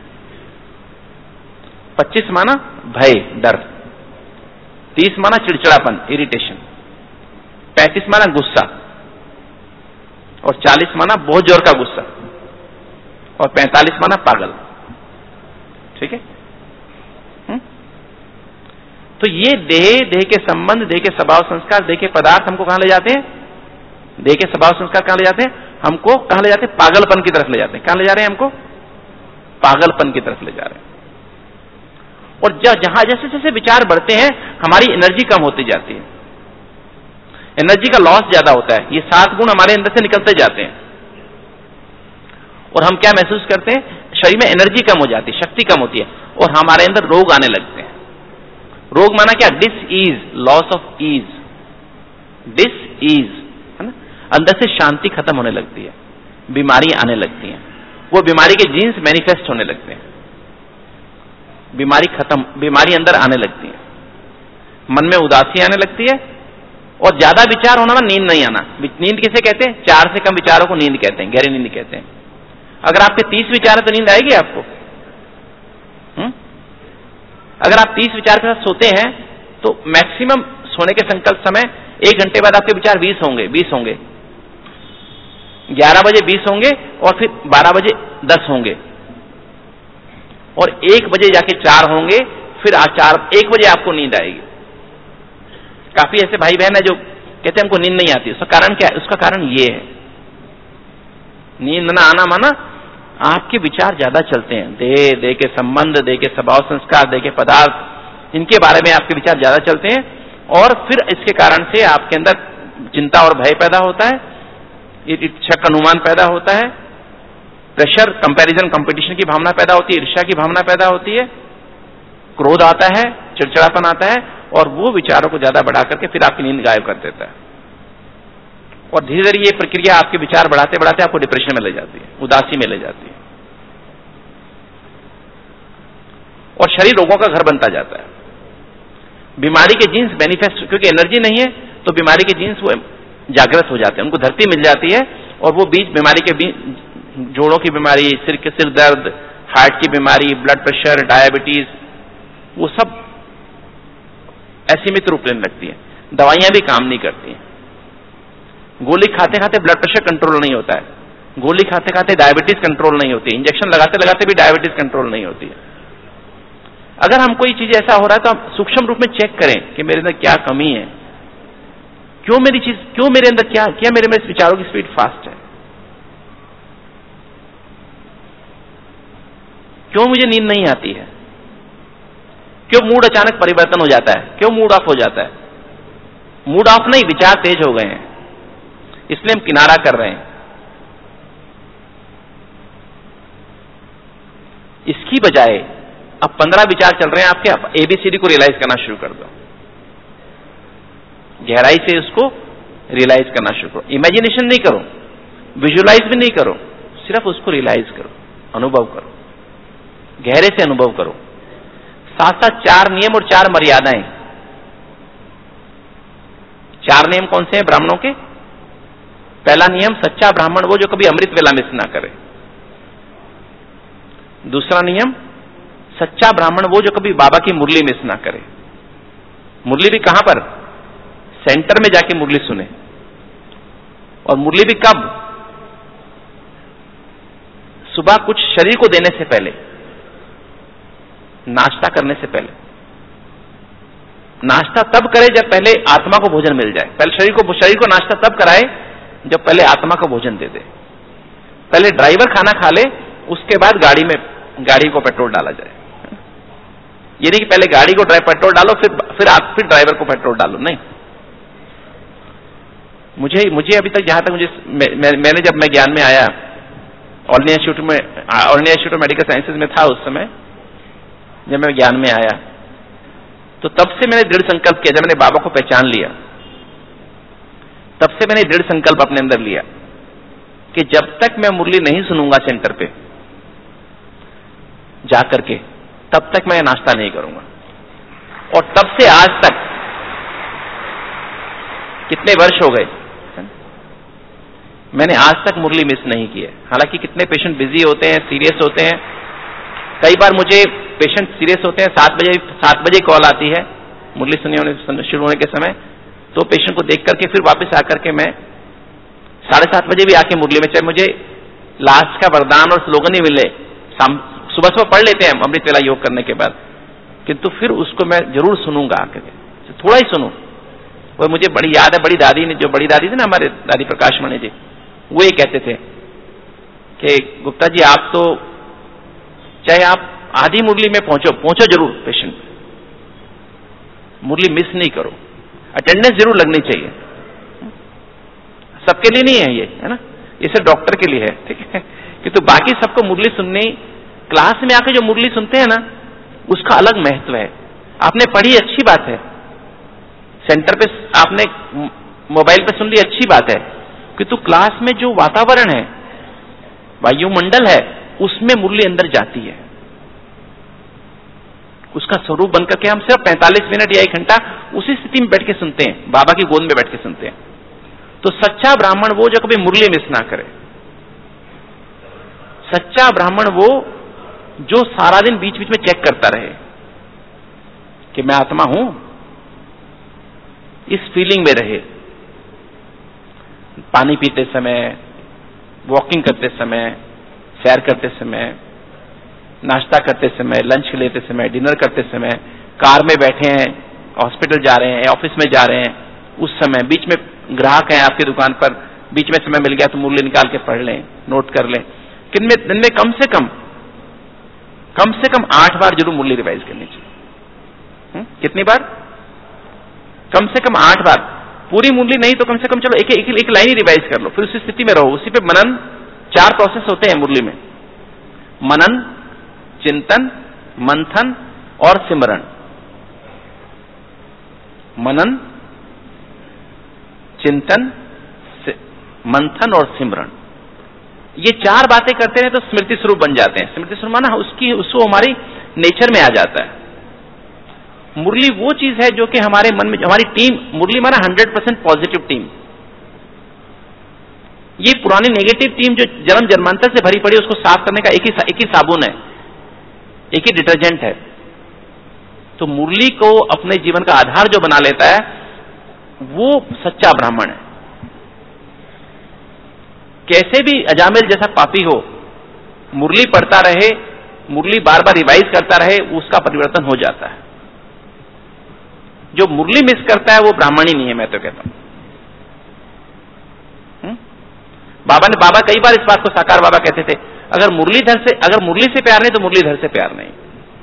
पच्चीस माना भय डर, तीस माना चिड़चिड़ापन इरिटेशन, पैंतीस माना गुस्सा, और चालीस माना बहुत जोर का गुस्सा, और पैंतालीस माना पागल। ठीक है? हुँ? तो ये देह, देह के संबंध, देह के स्वभाव संस्कार, देह के पदार्थ हमको कहां ले जाते हैं? देह के स्वभाव संस्कार कहां ले जाते हैं? हमको कहां ले जाते हैं? पागलपन की तरफ ले जाते हैं। कहां ले जा रहे हैं हमको? पागलपन की तरफ ले जा रहे हैं। और जहां जैसे जैसे विचार बढ़ते हैं हमारी एनर्जी कम होती जाती है, एनर्जी का लॉस ज्यादा होता है, ये सात गुण हमारे अंदर से निकलते जाते हैं, और हम क्या महसूस करते हैं? शरीर में एनर्जी कम हो जाती है, शक्ति कम होती है, और हमारे अंदर रोग आने लगते हैं। रोग माना क्या? Disease, loss of ease, disease, है ना? अंदर से शांति खत्म होने लगती है, बीमारी आने लगती हैं, वो बीमारी के जीन्स मैनिफेस्ट होने लगते हैं, बीमारी खत्म, बीमारी अंदर आने लगती है, मन में उदासी आने लगती है, और ज्यादा विचार होना ना नींद नहीं आना। नींद किसे कहते हैं? चार से कम विचारों को नींद कहते हैं, गहरी नींद कहते हैं। अगर आपके तीस विचार है तो नींद आएगी आपको? हुँ? अगर आप तीस विचार के साथ सोते हैं तो मैक्सिमम सोने के संकल्प समय एक घंटे बाद आपके विचार बीस होंगे, बीस होंगे, ग्यारह बजे बीस होंगे, और फिर बारह बजे दस होंगे, और एक बजे जाके चार होंगे, फिर आज चार एक बजे आपको नींद आएगी। काफी ऐसे भाई बहन है जो कहते हैं हमको नींद नहीं आती। उसका कारण क्या है? उसका कारण ये है, नींद ना आना माना आपके विचार ज्यादा चलते हैं, देह, देह के संबंध, देह के स्वभाव संस्कार, देह के पदार्थ, इनके बारे में आपके विचार ज्यादा चलते हैं, और फिर इसके कारण से आपके अंदर चिंता और भय पैदा होता है, शक अनुमान पैदा होता है, प्रेशर, कंपैरिजन, कंपटीशन की भावना पैदा होती है, ईर्ष्या की भावना पैदा होती है, क्रोध आता है, चिड़चिड़ापन आता है, और वो विचारों को ज्यादा बढ़ा करके फिर आपकी नींद गायब कर देता है। और धीरे धीरे ये प्रक्रिया आपके विचार बढ़ाते बढ़ाते आपको डिप्रेशन में ले जाती है, उदासी में ले जाती है, और शरीर रोगों का घर बनता जाता है। बीमारी के जीन्स मैनिफेस्ट, क्योंकि एनर्जी नहीं है तो बीमारी के जीन्स वो जागृत हो जाते हैं, उनको धरती मिल जाती है, और वो बीज बीमारी के बीज, जोड़ों की बीमारी, सिर के सिर दर्द, हार्ट की बीमारी, ब्लड प्रेशर, डायबिटीज, वो सब असीमित रूप लेने लगती है। दवाइयां भी काम नहीं करती हैं, गोली खाते खाते ब्लड प्रेशर कंट्रोल नहीं होता है, गोली खाते खाते डायबिटीज कंट्रोल नहीं होती, इंजेक्शन लगाते लगाते भी डायबिटीज कंट्रोल नहीं होती है। अगर हम कोई चीज ऐसा हो रहा है तो हम सूक्ष्म रूप में चेक करें कि मेरे अंदर क्या कमी है, क्यों मेरी चीज, क्यों मेरे अंदर क्या क्या मेरे में विचारों की स्पीड फास्ट है, क्यों मुझे नींद नहीं आती है, क्यों मूड अचानक परिवर्तन हो जाता है, क्यों मूड ऑफ हो जाता है। मूड ऑफ नहीं, विचार तेज हो गए हैं, इसलिए हम किनारा कर रहे हैं। इसकी बजाय अब पंद्रह विचार चल रहे हैं आपके, आप एबीसीडी को रियलाइज करना शुरू कर दो, गहराई से उसको रियलाइज करना शुरू करो। इमेजिनेशन नहीं करो, विजुअलाइज भी नहीं करो, सिर्फ उसको रियलाइज करो, अनुभव करो, गहरे से अनुभव करो। साथ साथ चार नियम और चार मर्यादाएं। चार नियम कौन से हैं ब्राह्मणों के? पहला नियम, सच्चा ब्राह्मण वो जो कभी अमृत वेला मिस ना करे। दूसरा नियम, सच्चा ब्राह्मण वो जो कभी बाबा की मुरली मिस ना करे। मुरली भी कहां पर? सेंटर में जाके मुरली सुने, और मुरली भी कब? सुबह कुछ शरीर को देने से पहले, नाश्ता करने से पहले, नाश्ता तब करे जब पहले आत्मा को भोजन मिल जाए। पहले शरीर को शरीर को नाश्ता तब कराए जब पहले आत्मा को भोजन दे दे। पहले ड्राइवर खाना खा ले, उसके बाद गाड़ी में गाड़ी को पेट्रोल डाला जाए। ये नहीं कि पहले गाड़ी को ड्राइव पेट्रोल डालो फिर फिर आप फिर ड्राइवर को पेट्रोल डालो, नहीं। मुझे मुझे अभी तक जहां तक मुझे मैं, मैं, मैंने जब मैं ज्ञान में आया, ऑल इंडिया इंस्टीट्यूट में all India institute of medical sciences में था उस समय, जब मैं ज्ञान में आया तो तब से मैंने दृढ़ संकल्प किया। जब मैंने बाबा को पहचान लिया तब से मैंने दृढ़ संकल्प अपने अंदर लिया कि जब तक मैं मुरली नहीं सुनूंगा सेंटर पे जाकर के, तब तक मैं नाश्ता नहीं करूंगा। और तब से आज तक कितने वर्ष हो गए, मैंने आज तक मुरली मिस नहीं की है। हालांकि कितने पेशेंट बिजी होते हैं, सीरियस होते हैं। कई बार मुझे पेशेंट सीरियस होते हैं, सात बजे सात बजे कॉल आती है मुरली सुनने होने शुरू होने के समय, तो पेशेंट को देख करके फिर वापस आकर के मैं साढ़े सात बजे भी आके मुरली में, चाहे मुझे लास्ट का वरदान और स्लोगन ही मिले, सुबह सुबह पढ़ लेते हैं अमृत वेला योग करने के बाद, किंतु फिर उसको मैं जरूर सुनूंगा आकर के, थोड़ा ही सुनूं। और मुझे बड़ी याद है, बड़ी दादी ने, जो बड़ी दादी थी ना हमारे दादी प्रकाश मणि जी, वो ये कहते थे कि गुप्ता जी आप तो चाहे आप आधी मुरली में पहुंचो पहुंचो जरूर पेशेंट, मुरली मिस नहीं करो, अटेंडेंस जरूर लगनी चाहिए। सबके लिए नहीं है ये, है ना, ये सिर्फ डॉक्टर के लिए है, ठीक है, कि तो बाकी सबको मुरली सुननी, क्लास में आके जो मुरली सुनते हैं ना उसका अलग महत्व है। आपने पढ़ी अच्छी बात है, सेंटर पे आपने मोबाइल पे सुन ली अच्छी बात है, किंतु क्लास में जो वातावरण है, वायुमंडल है, उसमें मुरली अंदर जाती है, उसका स्वरूप बनकर के हम सिर्फ पैंतालीस मिनट या एक घंटा उसी स्थिति में बैठ के सुनते हैं, बाबा की गोद में बैठ के सुनते हैं। तो सच्चा ब्राह्मण वो जो कभी मुरली मिस ना करे, सच्चा ब्राह्मण वो जो सारा दिन बीच बीच में चेक करता रहे कि मैं आत्मा हूं, इस फीलिंग में रहे। पानी पीते समय, वॉकिंग करते समय, सैर करते समय, नाश्ता करते समय, लंच लेते समय, डिनर करते समय, कार में बैठे हैं, हॉस्पिटल जा रहे हैं, ऑफिस में जा रहे हैं, उस समय बीच में ग्राहक हैं आपकी दुकान पर, बीच में समय मिल गया तो मुरली निकाल के पढ़ लें, नोट कर लें। कितने दिन में कम से कम कम से कम आठ बार जरूर मुरली रिवाइज करनी चाहिए। हुँ? कितनी बार? कम से कम आठ बार। पूरी मुरली नहीं तो कम से कम चलो एक एक, एक लाइन ही रिवाइज कर लो, फिर उसी स्थिति में रहो, उसी पे मनन। चार प्रोसेस होते हैं मुरली में, मनन, चिंतन, मंथन और सिमरन। मनन, चिंतन, मंथन और सिमरन, ये चार बातें करते हैं तो स्मृति स्वरूप बन जाते हैं। स्मृति स्वरूप माना उसकी उसको हमारी नेचर में आ जाता है। मुरली वो चीज है जो कि हमारे मन में, हमारी टीम, मुरली माना हंड्रेड परसेंट पॉजिटिव टीम। ये पुरानी नेगेटिव टीम जो जन्म जन्मांतर से भरी पड़ी, उसको साफ करने का एक ही एक ही साबुन है, एक ही डिटर्जेंट है। तो मुरली को अपने जीवन का आधार जो बना लेता है वो सच्चा ब्राह्मण है। कैसे भी अजामिल जैसा पापी हो, मुरली पढ़ता रहे, मुरली बार बार रिवाइज करता रहे, उसका परिवर्तन हो जाता है। जो मुरली मिस करता है वो ब्राह्मण ही नहीं है, मैं तो कहता हूं। बाबा ने बाबा कई बार इस बात को साकार बाबा कहते थे, अगर मुरलीधर से अगर मुरली से प्यार नहीं तो मुरलीधर से प्यार नहीं।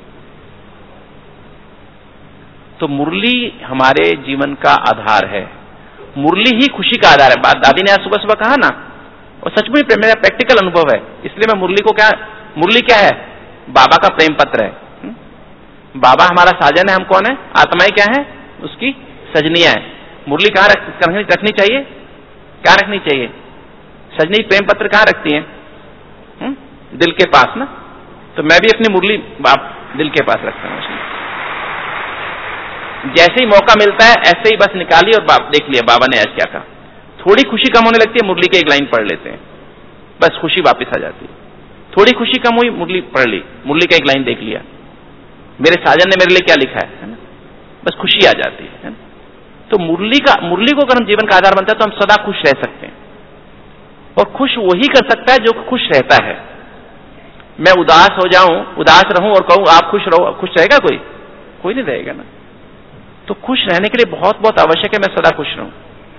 तो मुरली हमारे जीवन का आधार है, मुरली ही खुशी का आधार है। दादी ने आज सुबह सुबह कहा ना, और सचमुच मेरा प्रैक्टिकल अनुभव है, इसलिए मैं मुरली को क्या, मुरली क्या है? बाबा का प्रेम पत्र है। बाबा हमारा साजन है, हम कौन है? आत्माएं क्या है? उसकी सजनियां है। मुरली कहाँ रख, रखनी चाहिए? क्या रखनी चाहिए? सजनी प्रेम पत्र कहाँ रखती हैं? हुँ? दिल के पास ना। तो मैं भी अपनी मुरली बाप दिल के पास रखता हूँ। जैसे ही मौका मिलता है ऐसे ही बस निकाली और बाप देख लिया बाबा ने आज क्या कहा। थोड़ी खुशी कम होने लगती है, मुरली की एक लाइन पढ़ लेते हैं, बस खुशी वापस आ जाती है। थोड़ी खुशी कम हुई, मुरली पढ़ ली, मुरली का एक लाइन देख लिया, मेरे साजन ने मेरे लिए क्या लिखा है, है ना? बस खुशी आ जाती है, है ना? तो मुरली का मुरली को अगर हम जीवन का आधार बनता है तो हम सदा खुश रह सकते हैं। और खुश वही कर सकता है जो खुश रहता है। मैं उदास हो जाऊं, उदास रहूं और कहूं आप खुश रहो, खुश रहेगा कोई? कोई नहीं रहेगा ना। तो खुश रहने के लिए बहुत बहुत आवश्यक है मैं सदा खुश रहूं।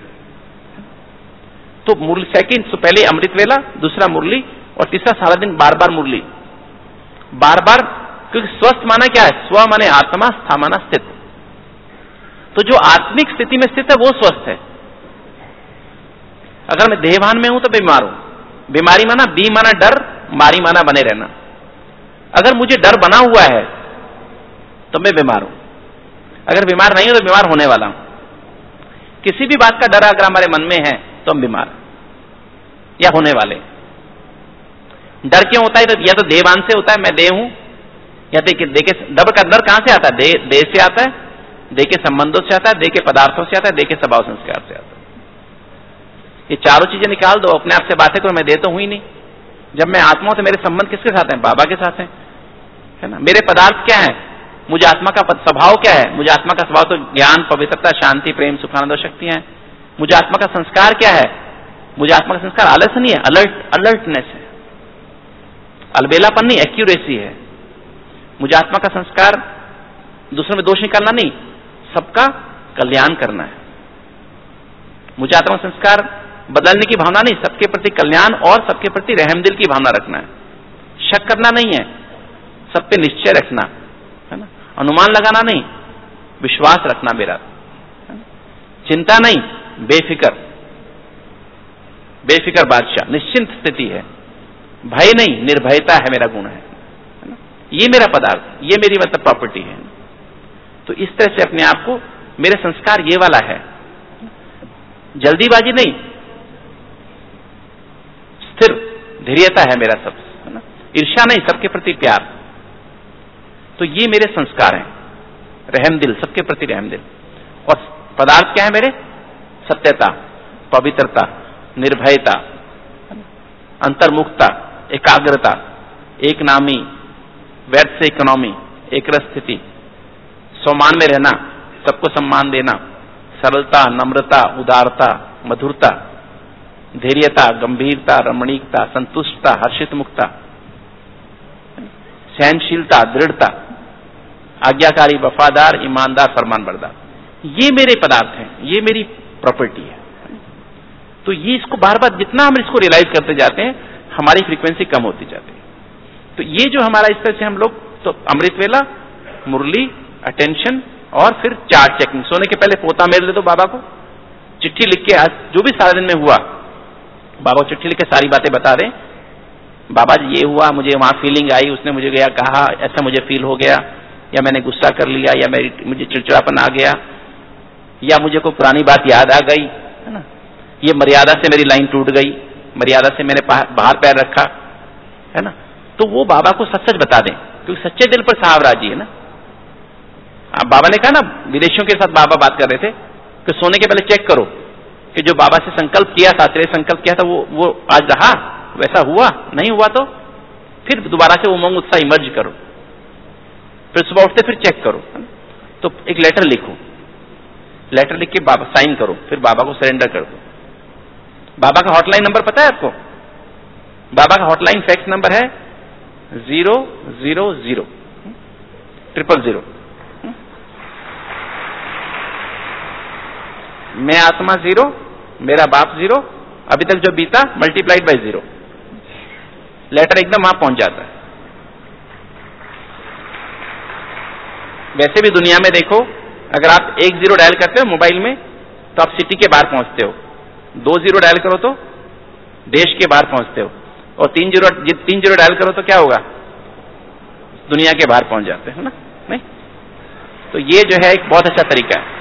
तो मुरली सेकंड, तो पहले अमृत वेला, दूसरा मुरली, और तीसरा सारा दिन बार बार मुरली, बार बार। क्योंकि स्वस्थ माना क्या है? स्व माने आत्मा, स्था माना स्थित। तो जो आत्मिक स्थिति में स्थित है वो स्वस्थ है। अगर मैं देहभान में हूं तो बीमार हूं। बीमारी माना, बी माना डर, मारी माना बने रहना। अगर मुझे डर बना हुआ है तो मैं बीमार हूं। अगर बीमार नहीं हूं तो बीमार होने वाला हूं। किसी भी बात का डर अगर हमारे मन में है तो हम बीमार या होने वाले। डर क्यों होता है? तो या तो देहभान से होता है, मैं देह हूं, या देह के डर का डर कहां से आता है? देह देह से आता है, देह के संबंधों से आता है, देह के पदार्थों से आता है, देह के स्वभाव संस्कार से आता है। ये चारों चीजें निकाल दो, अपने आप से बातें करो, मैं देह तो हुई नहीं। जब मैं आत्मा हूं तो मेरे संबंध किसके साथ हैं? बाबा के साथ हैं, है ना। मेरे पदार्थ क्या है? मुझे आत्मा का स्वभाव क्या है? मुझे आत्मा का स्वभाव तो ज्ञान, पवित्रता, शांति, प्रेम, सुखानंद शक्तियां हैं। मुझे आत्मा का संस्कार क्या है? मुझे आत्मा का संस्कार आलस नहीं है, अलर्ट अलर्टनेस है, अलबेलापन नहीं, एक्यूरेसी है। मुझे आत्मा का संस्कार दूसरों में दोष निकालना नहीं, सबका कल्याण करना है। मुझे आत्मा का संस्कार बदलने की भावना नहीं, सबके प्रति कल्याण और सबके प्रति रहमदिल की भावना रखना है। शक करना नहीं है, सब पे निश्चय रखना है ना। अनुमान लगाना नहीं, विश्वास रखना मेरा। चिंता नहीं, बेफिक्र, बेफिक्र बादशाह, निश्चिंत स्थिति है। भय नहीं, निर्भयता है मेरा गुण है, है ना? ये मेरा पदार्थ, ये मेरी मतलब प्रॉपर्टी है। तो इस तरह से अपने आप को, मेरे संस्कार ये वाला है, जल्दीबाजी नहीं, स्थिर धैर्यता है मेरा सब, है ना। ईर्ष्या नहीं, सबके प्रति प्यार। तो ये मेरे संस्कार हैं, रहमदिल, सबके प्रति रहमदिल। और पदार्थ क्या है मेरे? सत्यता, पवित्रता, निर्भयता, अंतर्मुखता, एकाग्रता, एक नामी, व्यर्थ से इकोनॉमी, एक रस स्थिति, सम्मान में रहना, सबको सम्मान देना, सरलता, नम्रता, उदारता, मधुरता, धैर्यता, गंभीरता, रमणीकता, संतुष्टता, हर्षित मुक्ता, सहनशीलता, दृढ़ता, आज्ञाकारी, वफादार, ईमानदार, फरमानबरदार। ये मेरे पदार्थ हैं, ये मेरी प्रॉपर्टी है। तो ये इसको बार बार जितना हम इसको रियलाइज करते जाते हैं, हमारी फ्रीक्वेंसी कम होती जाती है। तो ये जो हमारा इस तरह से हम लोग, तो अमृत वेला, मुरली, अटेंशन, और फिर चार्ट चेकिंग। सोने के पहले पोता मेल दे दो बाबा को, चिट्ठी लिख के, आज जो भी सारा दिन में हुआ, बाबा को चिट्ठी लिख के सारी बातें बता दें। बाबा जी ये हुआ, मुझे वहां फीलिंग आई, उसने मुझे गया कहा, ऐसा मुझे फील हो गया, या मैंने गुस्सा कर लिया, या मेरी मुझे चिड़चिड़ापन आ गया, या मुझे कोई पुरानी बात याद आ गई, है ना। ये मर्यादा से मेरी लाइन टूट गई, मर्यादा से मैंने बाहर पैर रखा, है ना। तो वो बाबा को सच सच बता दें, क्योंकि सच्चे दिल पर साहब राजी है ना। अब बाबा ने कहा ना, विदेशियों के साथ बाबा बात कर रहे थे कि सोने के पहले चेक करो कि जो बाबा से संकल्प किया था, तेरे संकल्प किया था, वो वो आज रहा, वैसा हुआ, नहीं हुआ तो फिर दोबारा से उमंग उत्साह इमर्ज करो, फिर सुबह उठते फिर चेक करो। तो एक लेटर लिखो, लेटर लिख के बाबा साइन करो, फिर बाबा को सरेंडर कर दो। बाबा का हॉटलाइन नंबर पता है आपको? बाबा का हॉटलाइन फैक्स नंबर है zero zero zero triple zero. मैं आत्मा जीरो, मेरा बाप जीरो, अभी तक जो बीता मल्टीप्लाइड बाय जीरो। लेटर एकदम वहां पहुंच जाता है। वैसे भी दुनिया में देखो, अगर आप एक जीरो डायल करते हो मोबाइल में तो आप सिटी के बाहर पहुंचते हो, दो जीरो डायल करो तो देश के बाहर पहुंचते हो, और तीन जीरो तीन जीरो डायल करो तो क्या होगा? दुनिया के बाहर पहुंच जाते हैं ना। नहीं, तो ये जो है एक बहुत अच्छा तरीका है।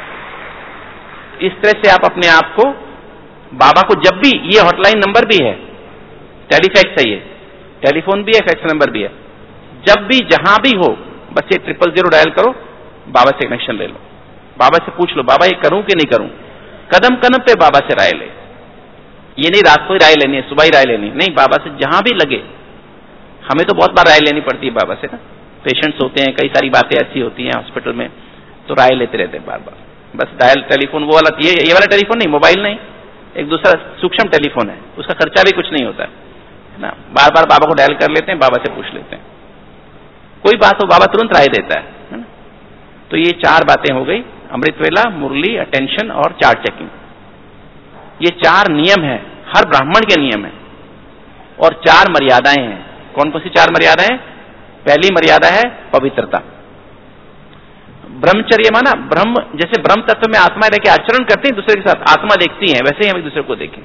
इस तरह से आप अपने आप को, बाबा को जब भी, ये हॉटलाइन नंबर भी है, टेलीफैक्स है, ये टेलीफोन भी है, फैक्स नंबर भी है, जब भी जहां भी हो बस ये ट्रिपल जीरो डायल करो, बाबा से कनेक्शन ले लो, बाबा से पूछ लो, बाबा ये करूं कि नहीं करूं। कदम कदम पे बाबा से राय ले। ये नहीं रात को ही राय लेनी है, सुबह ही राय लेनी, नहीं, बाबा से जहां भी लगे। हमें तो बहुत बार राय लेनी पड़ती है बाबा से ना, पेशेंट्स होते हैं, कई सारी बातें ऐसी होती हैं हॉस्पिटल में, तो राय लेते रहते हैं बार बार। बस डायल टेलीफोन वो वाला, ये ये वाला टेलीफोन नहीं, मोबाइल नहीं, एक दूसरा सूक्ष्म टेलीफोन है, उसका खर्चा भी कुछ नहीं होता है ना। बार बार बाबा को डायल कर लेते हैं, बाबा से पूछ लेते हैं, कोई बात हो बाबा तुरंत राय देता है, है ना। तो ये चार बातें हो गई अमृतवेला, मुरली, अटेंशन और चार्ट चेकिंग। ये चार नियम है, हर ब्राह्मण के नियम है, और चार मर्यादाएं हैं। कौन कौन सी चार मर्यादाएं? पहली मर्यादा है पवित्रता। ब्रह्मचर्य माना ब्रह्म, जैसे ब्रह्म तत्व में आत्मा रह के आचरण करते हैं दूसरे के साथ, आत्मा देखती है, वैसे ही हम एक दूसरे को देखें।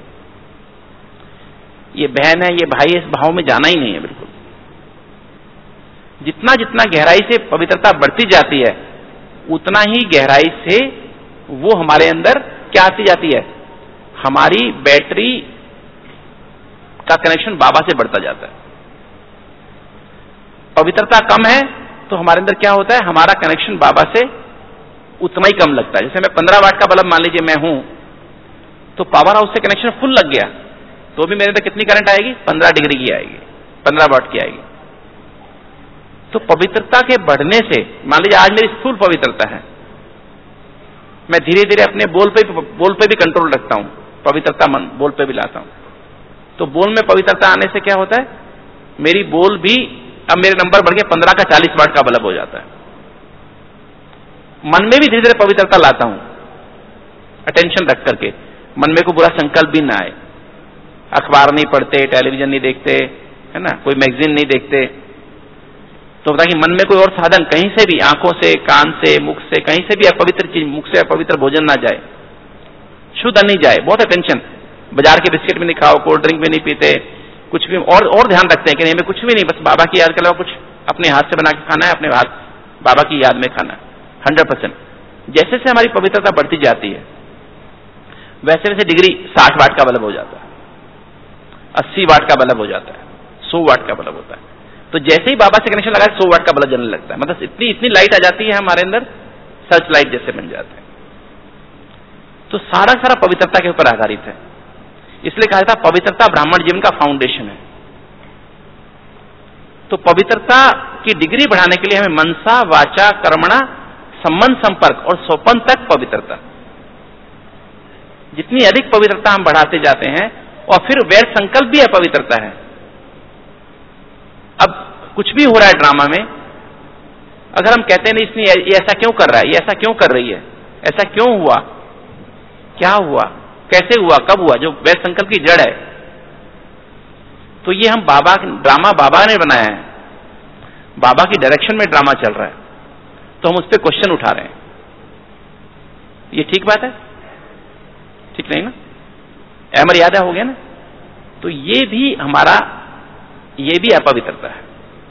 ये बहन है, ये भाई, इस भाव में जाना ही नहीं है बिल्कुल। जितना जितना गहराई से पवित्रता बढ़ती जाती है, उतना ही गहराई से वो हमारे अंदर क्या आती जाती है, हमारी बैटरी का कनेक्शन बाबा से बढ़ता जाता है। पवित्रता कम है तो हमारे अंदर क्या होता है, हमारा कनेक्शन बाबा से उतना ही कम लगता है। जैसे मैं पंद्रह वाट का बल्ब मान लीजिए मैं हूं, तो पावर हाउस से कनेक्शन फुल लग गया, तो भी मेरे अंदर कितनी करंट आएगी? पंद्रह डिग्री की आएगी, पंद्रह वाट की आएगी। तो पवित्रता के बढ़ने से, मान लीजिए आज मेरी स्थूल पवित्रता है, मैं धीरे धीरे अपने बोल पे बोल पे भी कंट्रोल रखता हूं, पवित्रता मन बोल पे भी लाता हूं। तो बोल में पवित्रता आने से क्या होता है, मेरी बोल भी अब मेरे नंबर बढ़ के पंद्रह का चालीस वाट का बल्ब हो जाता है। मन में भी धीरे धीरे पवित्रता लाता हूं, अटेंशन रख करके, मन में को बुरा संकल्प भी ना आए। अखबार नहीं पढ़ते, टेलीविजन नहीं देखते, है ना, कोई मैगजीन नहीं देखते, तो ताकि मन में कोई और साधन कहीं से भी, आंखों से, कान से, मुख से, कहीं से भी अपवित्र चीज, मुख से अपवित्र भोजन ना जाए, शुद्ध नहीं जाए। बहुत अटेंशन, बाजार के बिस्किट भी नहीं खाओ, कोल्ड ड्रिंक भी नहीं पीते, कुछ भी, और और ध्यान रखते हैं कि नहीं, मैं कुछ भी नहीं, बस बाबा की याद के अलावा कुछ अपने हाथ से बना के खाना है, अपने हाथ बाबा की याद में खाना है, हंड्रेड परसेंट। जैसे जैसे हमारी पवित्रता बढ़ती जाती है, वैसे वैसे डिग्री साठ वाट का बल्ब हो जाता है, अस्सी वाट का बल्ब हो जाता है, सौ वाट का बल्ब होता है। तो जैसे ही बाबा से कनेक्शन लगा, सौ वाट का बल्ब जलने लगता है, मतलब इतनी इतनी लाइट आ जाती है हमारे अंदर, सर्च लाइट जैसे बन जाते हैं। तो सारा सारा पवित्रता के ऊपर आधारित है। इसलिए कहा था पवित्रता ब्राह्मण जीवन का फाउंडेशन है। तो पवित्रता की डिग्री बढ़ाने के लिए हमें मनसा, वाचा, कर्मणा, संबंध, संपर्क और सोपन तक पवित्रता, जितनी अधिक पवित्रता हम बढ़ाते जाते हैं, और फिर वैर संकल्प भी अपवित्रता है। अब कुछ भी हो रहा है ड्रामा में, अगर हम कहते हैं नहीं इसने ये ऐसा क्यों कर रहा है, ये ऐसा क्यों कर रही है, ऐसा क्यों हुआ, क्या हुआ, कैसे हुआ, कब हुआ, जो वैर संकल्प की जड़ है, तो ये हम बाबा, ड्रामा बाबा ने बनाया है, बाबा की डायरेक्शन में ड्रामा चल रहा है, तो हम उस पर क्वेश्चन उठा रहे हैं। ये ठीक बात है? ठीक नहीं ना? अमर्यादा हो गया ना? तो ये भी हमारा, ये भी अपवित्रता है।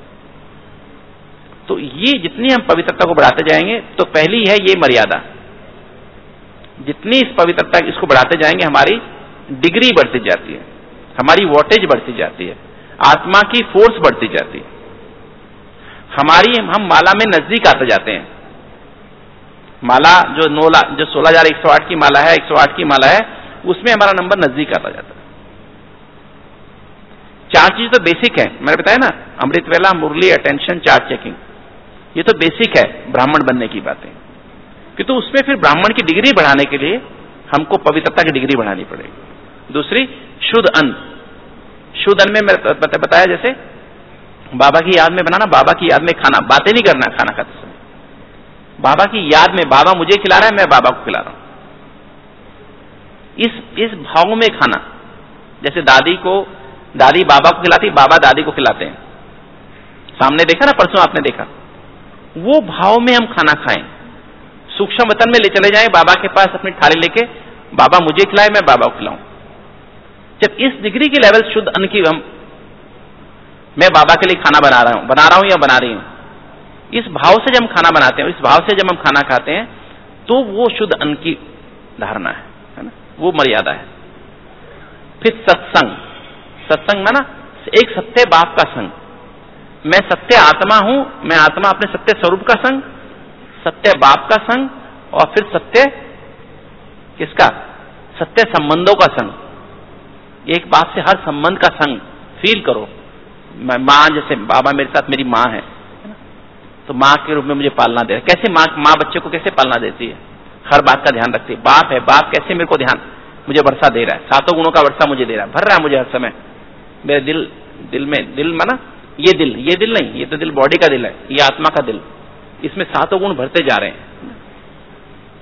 तो ये जितनी हम पवित्रता को बढ़ाते जाएंगे, तो पहली है ये मर्यादा, जितनी इस पवित्रता इसको बढ़ाते जाएंगे, हमारी डिग्री बढ़ती जाती है, हमारी वोल्टेज बढ़ती जाती है, आत्मा की फोर्स बढ़ती जाती है, हमारी हम माला में नजदीक आते जाते हैं। माला जो नोला जो सोलह हजार एक सौ आठ की माला है, एक सौ आठ की माला है, उसमें हमारा नंबर नजदीक आता जाता है। चार चीज तो बेसिक है, मैंने बताया ना, अमृतवेला, मुरली, अटेंशन, चार्ट चेकिंग, ये तो बेसिक है ब्राह्मण बनने की बातें। कि तो उसमें फिर ब्राह्मण की डिग्री बढ़ाने के लिए हमको पवित्रता की डिग्री बढ़ानी पड़ेगी। दूसरी, शुद्ध अन्न। शुद्ध अन्न में मैंने बताया, जैसे बाबा की याद में बनाना, बाबा की याद में खाना, बातें नहीं करना खाना खाते समय, बाबा की याद में, बाबा मुझे खिला रहा है, मैं बाबा को खिला रहा हूं, इस इस भाव में खाना। जैसे दादी को, दादी बाबा को खिलाती, बाबा दादी को खिलाते हैं, सामने देखा ना, परसों आपने देखा, वो भाव में हम खाना खाएं, सूक्ष्म वतन में ले चले जाएं बाबा के पास अपनी थाली लेके, बाबा मुझे खिलाए, मैं बाबा को खिलाऊं। जब इस डिग्री की लेवल शुद्ध अन्न की, हम मैं बाबा के लिए खाना बना रहा हूं बना रहा हूं या बना रही हूं, इस भाव से जब हम खाना बनाते हैं, इस भाव से जब हम खाना खाते हैं, तो वो शुद्ध अन्न की धारणा है, है ना, वो मर्यादा है। फिर सत्संग। सत्संग माना एक सत्य बाप का संग, मैं सत्य आत्मा हूं, मैं आत्मा अपने सत्य स्वरूप का संग, सत्य बाप का संग, और फिर सत्य किसका, सत्य संबंधों का संग। एक बाप से हर संबंध का संग फील करो। माँ, जैसे बाबा मेरे साथ, मेरी माँ है, तो माँ के रूप में मुझे पालना दे रहा है। कैसे माँ माँ बच्चे को कैसे पालना देती है, हर बात का ध्यान रखती है। बाप है, बाप कैसे मेरे को ध्यान, मुझे वर्षा दे रहा है, सातों गुणों का वर्षा मुझे दे रहा है, भर रहा है मुझे हर समय। मेरे दिल दिल में, दिल माना ये दिल, ये दिल नहीं, ये तो दिल बॉडी का दिल है, ये आत्मा का दिल, इसमें सातों गुण भरते जा रहे हैं।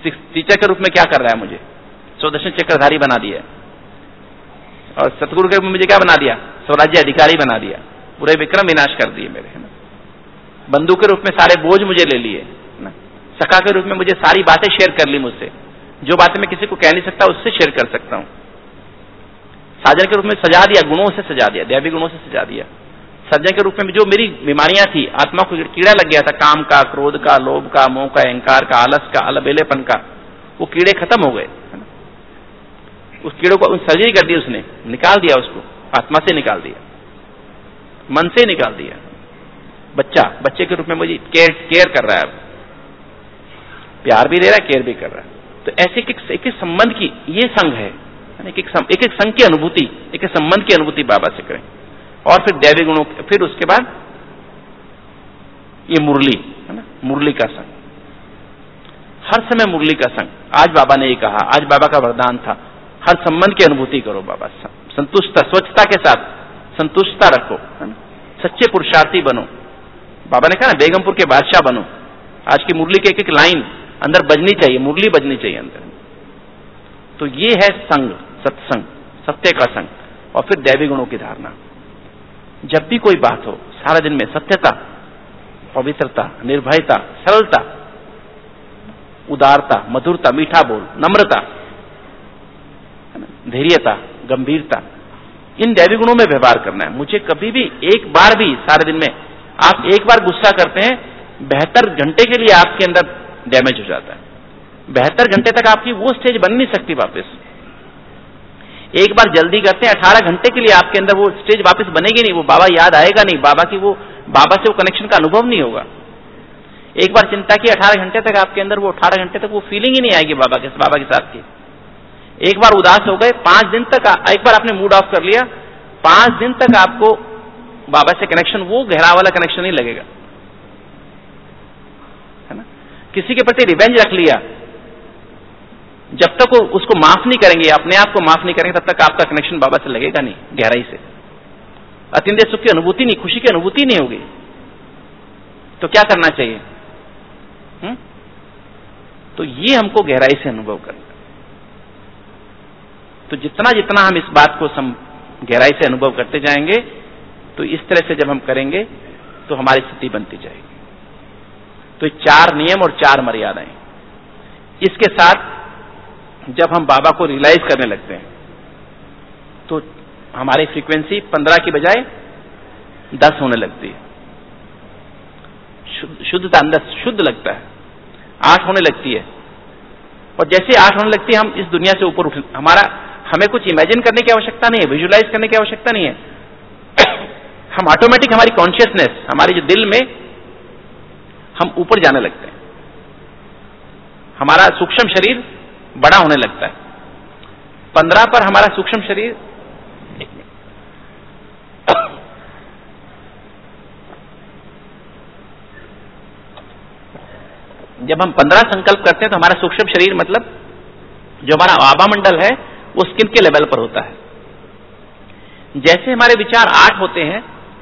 टीचर के रूप में क्या कर रहा है, मुझे स्वदर्शन चक्रधारी बना दिया, और सतगुरु के रूप में मुझे क्या बना दिया, स्वराज्य अधिकारी बना दिया, पूरे विक्रम विनाश कर दिए मेरे, है ना। बंधु के रूप में सारे बोझ मुझे ले लिए, है ना। सखा के रूप में मुझे सारी बातें शेयर कर ली मुझसे, जो बातें मैं किसी को कह नहीं सकता उससे शेयर कर सकता हूं। साजन के रूप में सजा दिया, गुणों से सजा दिया, दैवी गुणों से सजा दिया। सज्जन के रूप में जो मेरी बीमारियां थी, आत्मा को कीड़ा लग गया था, काम का, क्रोध का, लोभ का, मोह का, अहंकार का, आलस का, अलबेलेपन का, वो कीड़े खत्म हो गए, है ना। उस कीड़ों को सर्जरी कर दी, उसने निकाल दिया, उसको आत्मा से निकाल दिया, मन से निकाल दिया। बच्चा बच्चे के रूप में मुझे केयर केयर कर रहा है, प्यार भी दे रहा है, केयर भी कर रहा है। तो ऐसे एक एक संबंध की ये संघ है, एक एक एक एक संघ की अनुभूति, एक एक संबंध की अनुभूति बाबा से करें। और फिर दैवी गुणों, फिर उसके बाद ये मुरली, है ना, मुरली का संग, हर समय मुरली का संग। आज बाबा ने ये कहा, आज बाबा का वरदान था, हर संबंध की अनुभूति करो बाबा, संतुष्टता, स्वच्छता के साथ संतुष्टता रखो, है ना, सच्चे पुरुषार्थी बनो। बाबा ने कहा ना, बेगमपुर के बादशाह बनो। आज की मुरली की एक एक लाइन अंदर बजनी चाहिए, मुरली बजनी चाहिए अंदर। तो ये है संग, सत्संग, सत्य का संग। और फिर दैवी गुणों की धारणा। जब भी कोई बात हो, सारा दिन में सत्यता, पवित्रता, निर्भयता, सरलता, उदारता, मधुरता, मीठा बोल, नम्रता, धैर्यता, गंभीरता, इन दैवी गुणों में व्यवहार करना है। मुझे कभी भी एक बार भी सारे दिन में, आप एक बार गुस्सा करते हैं, बहत्तर घंटे के लिए आपके अंदर डैमेज हो जाता है। बहत्तर घंटे तक आपकी वो स्टेज बन नहीं सकती वापस। एक बार जल्दी करते हैं, अठारह घंटे के लिए आपके अंदर वो स्टेज वापस बनेगी नहीं, वो बाबा याद आएगा नहीं, बाबा की वो बाबा से वो कनेक्शन का अनुभव नहीं होगा। एक बार चिंता की, अठारह घंटे तक आपके अंदर वो अठारह घंटे तक वो फीलिंग ही नहीं आएगी बाबा के बाबा के साथ की। एक बार उदास हो गए, पांच दिन तक, एक बार आपने मूड ऑफ कर लिया, पांच दिन तक आपको बाबा से कनेक्शन, वो गहरा वाला कनेक्शन नहीं लगेगा, है ना। किसी के प्रति रिवेंज रख लिया, जब तक वो उसको माफ नहीं करेंगे, अपने आप को माफ नहीं करेंगे, तब तक आपका कनेक्शन बाबा से लगेगा नहीं गहराई से। अतिंद्रिय सुख की अनुभूति नहीं, खुशी की अनुभूति नहीं होगी। तो क्या करना चाहिए? हुँ? तो ये हमको गहराई से अनुभव करना। तो जितना जितना हम इस बात को सम, गहराई से अनुभव करते जाएंगे, तो इस तरह से जब हम करेंगे तो हमारी स्थिति बनती जाएगी। तो चार नियम और चार मर्यादाएं, इसके साथ जब हम बाबा को रियलाइज करने लगते हैं, तो हमारी फ्रीक्वेंसी पंद्रह की बजाय दस होने लगती है। शुद्धता अंदर शुद्ध लगता है, आठ होने लगती है। और जैसे आठ होने लगती है, हम इस दुनिया से ऊपर उठ, हमारा हमें कुछ इमेजिन करने की आवश्यकता नहीं है, विजुलाइज करने की आवश्यकता नहीं है। हम ऑटोमेटिक, हमारी कॉन्शियसनेस, हमारी जो दिल में, हम ऊपर जाने लगते हैं। हमारा सूक्ष्म शरीर बड़ा होने लगता है। पंद्रह पर हमारा सूक्ष्म शरीर, एक मिनट, जब हम पंद्रह संकल्प करते हैं तो हमारा सूक्ष्म शरीर, मतलब जो हमारा आभा मंडल है, वो स्किन के लेवल पर होता है। जैसे हमारे विचार आठ होते हैं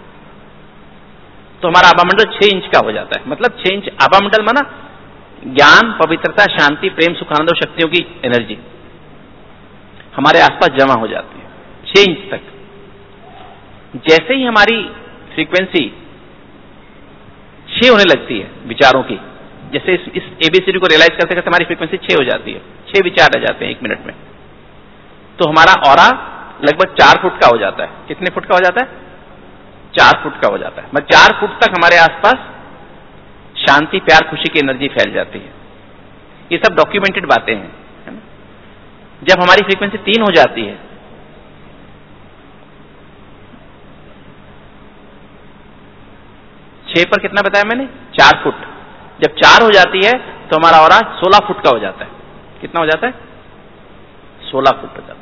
तो हमारा आभा मंडल छह इंच का हो जाता है। मतलब छह इंच आभा मंडल माना ज्ञान, पवित्रता, शांति, प्रेम, सुखानंद और शक्तियों की एनर्जी हमारे आसपास जमा हो जाती है छह इंच तक। जैसे ही हमारी फ्रीक्वेंसी छह होने लगती है विचारों की, जैसे इस, इस एबीसीडी को रियलाइज करते करते हमारी फ्रीक्वेंसी छह हो जाती है, छह विचार रह जाते हैं एक मिनट में, तो हमारा ऑरा लगभग चार फुट का हो जाता है। कितने फुट का हो जाता है? चार फुट का हो जाता है। मतलब चार फुट तक हमारे आसपास शांति, प्यार, खुशी की एनर्जी फैल जाती है। ये सब डॉक्यूमेंटेड बातें हैं, है ना। जब हमारी फ्रीक्वेंसी तीन हो जाती है, छह पर कितना बताया मैंने? चार फुट। जब चार हो जाती है तो हमारा ऑरा सोलह फुट का हो जाता है। कितना हो जाता है? सोलह फुट हो जाता है।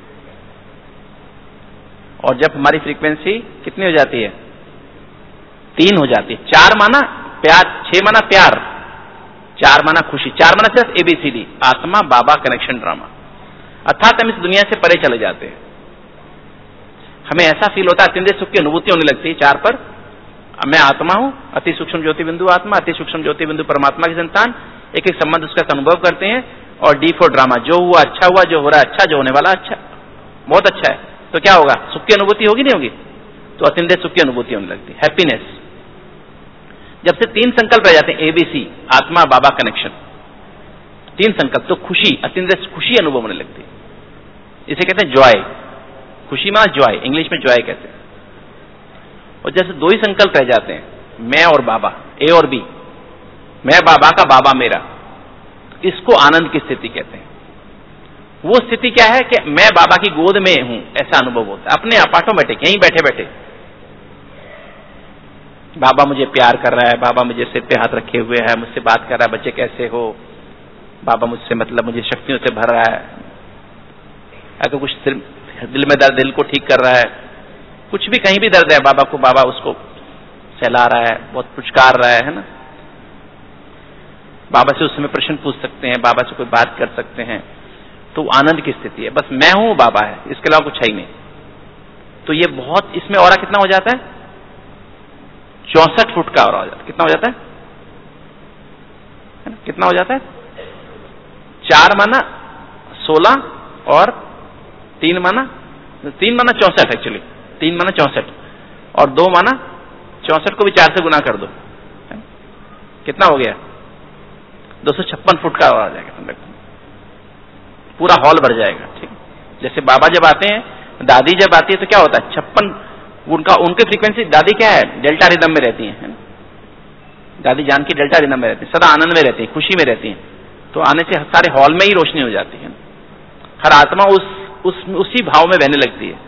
और जब हमारी फ्रीक्वेंसी कितनी हो जाती है? तीन हो जाती है। चार माना प्यार, छह माना प्यार, चार माना खुशी, चार माना सिर्फ एबीसीडी, आत्मा, बाबा, कनेक्शन, ड्रामा। अर्थात हम इस दुनिया से परे चले जाते हैं। हमें ऐसा फील होता है, अत्यंत सुख की अनुभूति होने लगती है। चार पर मैं आत्मा हूं, अति सूक्ष्म ज्योति बिंदु आत्मा, अति सूक्ष्म ज्योति बिंदु परमात्मा की संतान, एक एक संबंध उसका अनुभव करते हैं। और डी फॉर ड्रामा, जो हुआ अच्छा हुआ, जो हो रहा है अच्छा, जो होने वाला अच्छा, बहुत अच्छा है, तो क्या होगा, सुख की अनुभूति होगी नहीं होगी, तो अतिंद्रिय सुख की अनुभूति होने लगती है, हैप्पीनेस। जब से तीन संकल्प रह जाते हैं, एबीसी, आत्मा बाबा कनेक्शन, तीन संकल्प, तो खुशी, अतिंद्रिय खुशी अनुभव होने लगती है। इसे कहते हैं जॉय, खुशी माना जॉय, इंग्लिश में जॉय कहते हैं। और जैसे दो ही संकल्प रह जाते हैं, मैं और बाबा, ए और बी, मैं बाबा का, बाबा मेरा, इसको आनंद की स्थिति कहते हैं। वो स्थिति क्या है कि मैं बाबा की गोद में हूं, ऐसा अनुभव होता है अपने आप ऑटोमेटिक, यहीं बैठे बैठे बाबा मुझे प्यार कर रहा है, बाबा मुझे सिर पे हाथ रखे हुए है, मुझसे बात कर रहा है, बच्चे कैसे हो, बाबा मुझसे मतलब मुझे शक्तियों से भर रहा है, अगर कुछ दिल में दर्द, दिल को ठीक कर रहा है, कुछ भी कहीं भी दर्द है, बाबा को, बाबा उसको सहला रहा है, बहुत पुचकार रहा है, है ना। बाबा से उस समय प्रश्न पूछ सकते हैं, बाबा से कोई बात कर सकते हैं, तो आनंद की स्थिति है, बस मैं हूं, बाबा है, इसके अलावा कुछ है ही नहीं। तो ये बहुत, इसमें और कितना हो जाता है, चौसठ फुट का और हो जाता है, कितना हो जाता है, है ना? कितना हो जाता है, चार माना सोलह और तीन माना तीन माना चौसठ, एक्चुअली तीन माना चौसठ और दो माना चौसठ को भी चार से गुना कर दो, है? कितना हो गया, दो सौ छप्पन फुट का आ जाएगा, पूरा हॉल भर जाएगा। ठीक, जैसे बाबा जब आते हैं, दादी जब आती है तो क्या होता है, छप्पन, उनका उनकी फ्रीक्वेंसी, दादी क्या है, डेल्टा रिदम में रहती है, है ना? दादी जान की डेल्टा रिदम में रहती है, सदा आनंद में रहती है, खुशी में रहती है, तो आने से सारे हॉल में ही रोशनी हो जाती है, हर आत्मा उस, उस उसी भाव में बहने लगती है।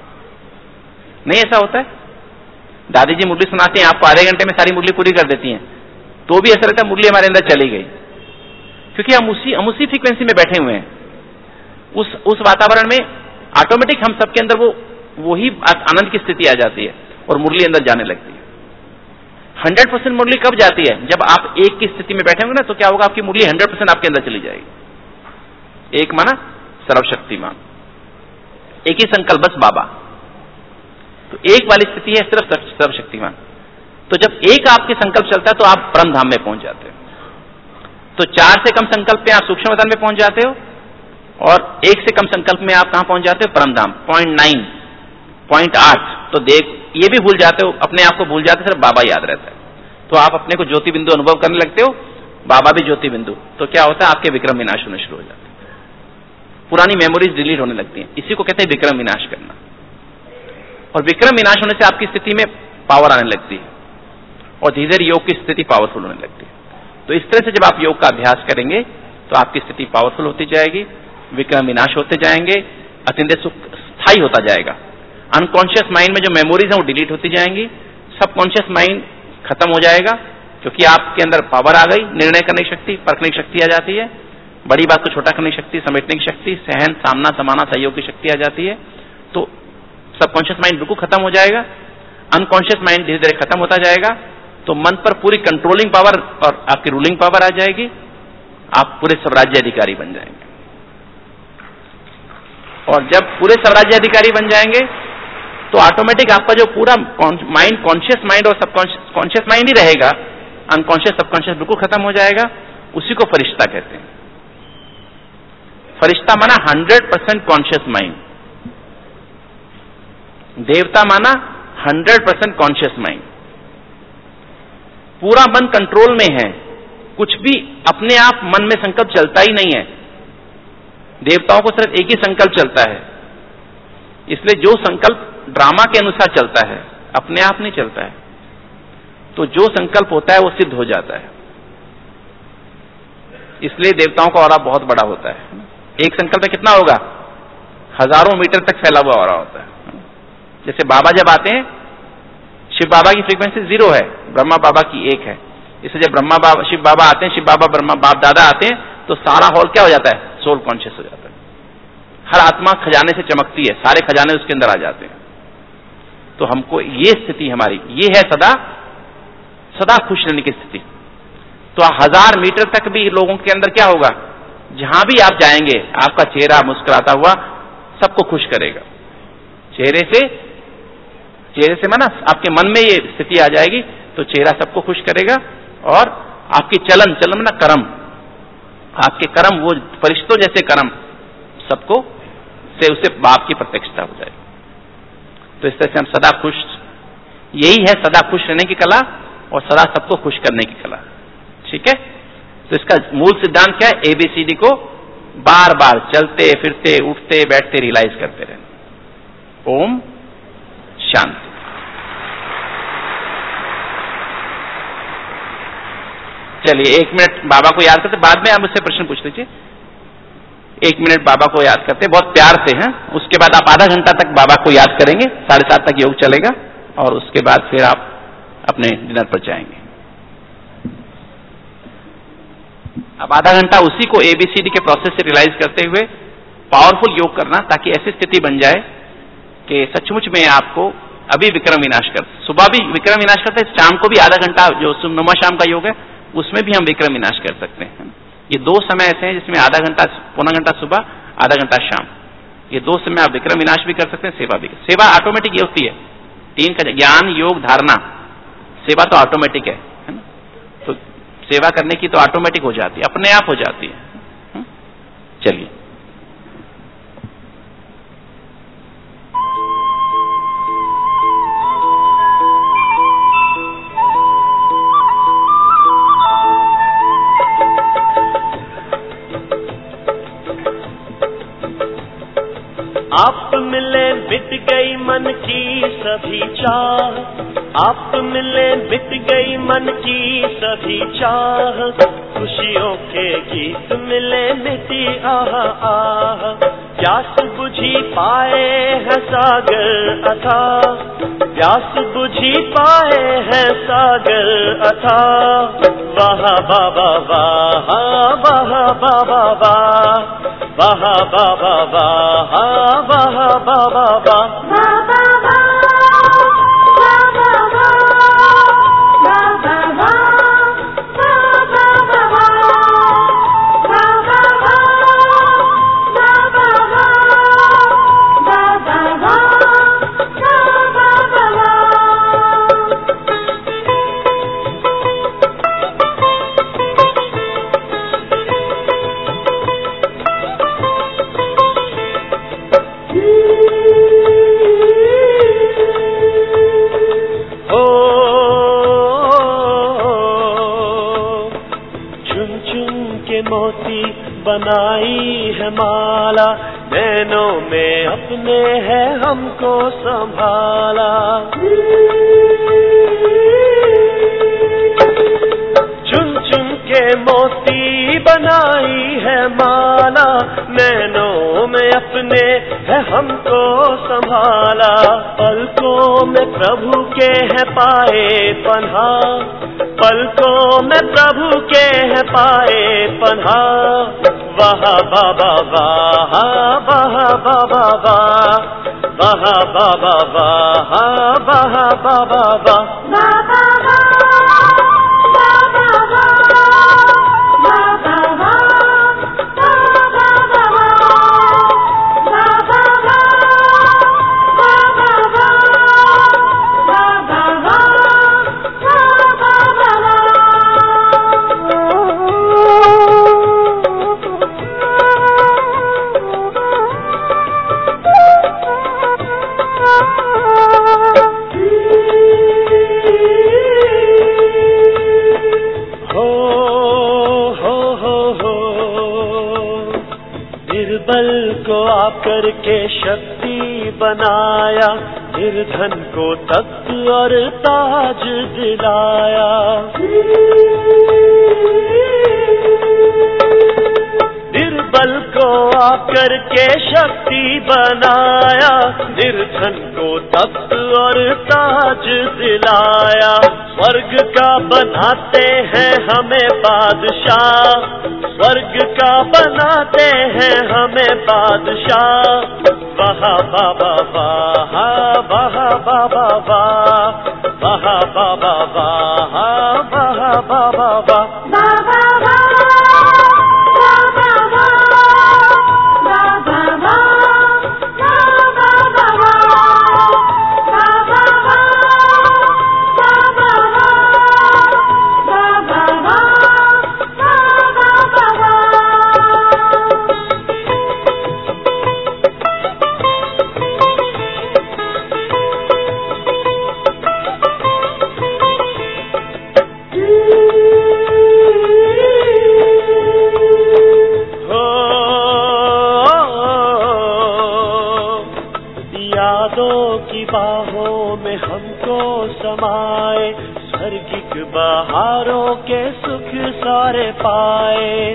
नहीं ऐसा होता है, दादी जी मुरली सुनाती हैं, आपको आधे घंटे में सारी मुरली पूरी कर देती हैं, तो भी ऐसा रहता है मुरली हमारे अंदर चली गई, क्योंकि हम उसी हम उसी फ्रीक्वेंसी में बैठे हुए हैं, उस उस वातावरण में ऑटोमेटिक हम सबके अंदर वो वही आनंद की स्थिति आ जाती है और मुरली अंदर जाने लगती है। हंड्रेड परसेंट मुरली कब जाती है, जब आप एक की स्थिति में बैठे होंगे ना, तो क्या होगा, आपकी मुरली हंड्रेड परसेंट आपके अंदर चली जाएगी। एक माना सर्वशक्तिमान, एक ही संकल्प, बस बाबा, तो एक वाली स्थिति है सिर्फ सर्वशक्तिमान। तो जब एक आपके संकल्प चलता है तो आप परम धाम में पहुंच जाते हो। तो चार से कम संकल्प में आप सूक्ष्म वतन में पहुंच जाते हो, और एक से कम संकल्प में आप कहां पहुंच जाते हो, परम धाम, पॉइंट नाइन, पॉइंट आठ। तो देख, ये भी भूल जाते हो, अपने आप को भूल जाते हो, सिर्फ बाबा याद रहता है, तो आप अपने को ज्योति बिंदु अनुभव करने लगते हो, बाबा भी ज्योति बिंदु। तो क्या होता है, आपके विक्रम विनाश होने शुरू हो जाते हैं, पुरानी मेमोरीज डिलीट होने लगती हैं, इसी को कहते हैं विक्रम विनाश करना। और विक्रम विनाश होने से आपकी स्थिति में पावर आने लगती है, और धीरे धीरे योग की स्थिति पावरफुल होने लगती है। तो इस तरह से जब आप योग का अभ्यास करेंगे तो आपकी स्थिति पावरफुल होती जाएगी, विक्रम विनाश होते जाएंगे, अत्यंत सुख स्थायी होता जाएगा। अनकॉन्शियस माइंड में जो मेमोरीज हैं वो डिलीट होती जाएंगी, सबकॉन्शियस माइंड खत्म हो जाएगा, क्योंकि आपके अंदर पावर आ गई, निर्णय करने की शक्ति, परखने की शक्ति आ जाती है, बड़ी बात को छोटा करने की शक्ति, समेटने की शक्ति, सहन, सामना, समाना, सहयोग की शक्ति आ जाती है। तो सबकॉन्शियस माइंड बिल्कुल खत्म हो जाएगा, अनकॉन्शियस माइंड धीरे धीरे खत्म होता जाएगा, तो मन पर पूरी कंट्रोलिंग पावर और आपकी रूलिंग पावर आ जाएगी, आप पूरे स्वराज्य अधिकारी बन जाएंगे। और जब पूरे स्वराज्य अधिकारी बन जाएंगे तो ऑटोमेटिक आपका जो पूरा माइंड, कॉन्शियस माइंड और सबकॉन्शियस कॉन्शियस माइंड ही रहेगा, अनकॉन्शियस सबकॉन्शियस बिल्कुल खत्म हो जाएगा, उसी को फरिश्ता कहते हैं। फरिश्ता माना हंड्रेड परसेंट कॉन्शियस माइंड, देवता माना हंड्रेड परसेंट कॉन्शियस माइंड, पूरा मन कंट्रोल में है, कुछ भी अपने आप मन में संकल्प चलता ही नहीं है। देवताओं को सिर्फ एक ही संकल्प चलता है, इसलिए जो संकल्प ड्रामा के अनुसार चलता है, अपने आप नहीं चलता है, तो जो संकल्प होता है वो सिद्ध हो जाता है। इसलिए देवताओं का ऑरा बहुत बड़ा होता है। एक संकल्प में कितना होगा, हजारों मीटर तक फैला हुआ ऑरा होता है। जैसे बाबा जब आते हैं, शिव बाबा की फ्रीक्वेंसी जीरो है, ब्रह्मा बाबा की एक है, इसलिए जब ब्रह्मा बाबा शिव बाबा आते हैं, शिव बाबा ब्रह्मा बाप दादा आते हैं, तो सारा हॉल क्या हो जाता है, सोल कॉन्शियस हो जाता है। हर आत्मा खजाने से चमकती है, सारे खजाने उसके अंदर आ जाते हैं। तो हमको ये स्थिति हमारी ये है, सदा सदा खुश रहने की स्थिति। तो हजार मीटर तक भी लोगों के अंदर क्या होगा, जहां भी आप जाएंगे आपका चेहरा मुस्कुराता हुआ सबको खुश करेगा। चेहरे से चेहरे से माना आपके मन में ये स्थिति आ जाएगी, तो चेहरा सबको खुश करेगा, और आपकी चलन चलन ना कर्म आपके कर्म वो फरिश्तों जैसे कर्म सबको से उसे बाप की प्रत्यक्षता हो जाएगी। तो इस तरह से हम सदा खुश, यही है सदा खुश रहने की कला और सदा सबको खुश करने की कला। ठीक है, तो इसका मूल सिद्धांत क्या है? एबीसीडी को बार बार चलते फिरते उठते बैठते रियलाइज करते रहना। ओम शांति। चलिए एक मिनट बाबा को याद करते, बाद में आप मुझसे प्रश्न पूछ लीजिए। एक मिनट बाबा को याद करते बहुत प्यार से हैं। उसके बाद आप आधा घंटा तक बाबा को याद करेंगे, साढ़े सात तक योग चलेगा और उसके बाद फिर आप अपने डिनर पर जाएंगे। अब आधा घंटा उसी को एबीसीडी के प्रोसेस से रियलाइज करते हुए पावरफुल योग करना, ताकि ऐसी स्थिति बन जाए कि सचमुच में आपको अभी विक्रम विनाश कर, सुबह भी विक्रम विनाश करते हैं, शाम को भी आधा घंटा जो नुमा शाम का योग है उसमें भी हम विक्रम विनाश कर सकते हैं। ये दो समय ऐसे हैं जिसमें आधा घंटा पौना घंटा सुबह, आधा घंटा शाम, ये दो समय आप विक्रम विनाश भी कर सकते हैं, सेवा भी। सेवा ऑटोमेटिक ये होती है, तीन का ज्ञान योग धारणा, सेवा तो ऑटोमेटिक है, है ना? तो सेवा करने की तो ऑटोमेटिक हो जाती है, अपने आप हो जाती है। चलिए आप मिले मिट गई मन की सभी चाह, आप मिले मिट गई मन की सभी चाह, खुशियों के गीत मिले मिटी आह आह, प्यास बुझी पाए हैं सागर अथा, प्यास बुझी पाए हैं सागर अथा, वाह बाबा वाह वाह बाबा वाह वाह बाबा वाह वाह बाबा वाह। बनाई है माला, नैनों में अपने है हमको संभाला, चुन चुन के मोती बनाई है माला, नैनों में अपने है हमको संभाला, पलकों में प्रभु के है पाए पन्हा, पलकों में प्रभु के है पाए पन्हा, वाह बाबा वाह वाह बाबा वाह वाह बाबा वाह वाह बाबा वाह। करके शक्ति बनाया, निर्धन को तख्त और ताज दिलाया, निर्बल को आकर के शक्ति बनाया, निर्धन को तख्त और ताज दिलाया, स्वर्ग का बनाते हैं हमें बादशाह, स्वर्ग का बनाते हैं हमें बादशाह, वाह बाबा वाह वाह बाबा वाह वाह बाबा वाह वाह बाबा वाह। के सुख सारे पाए।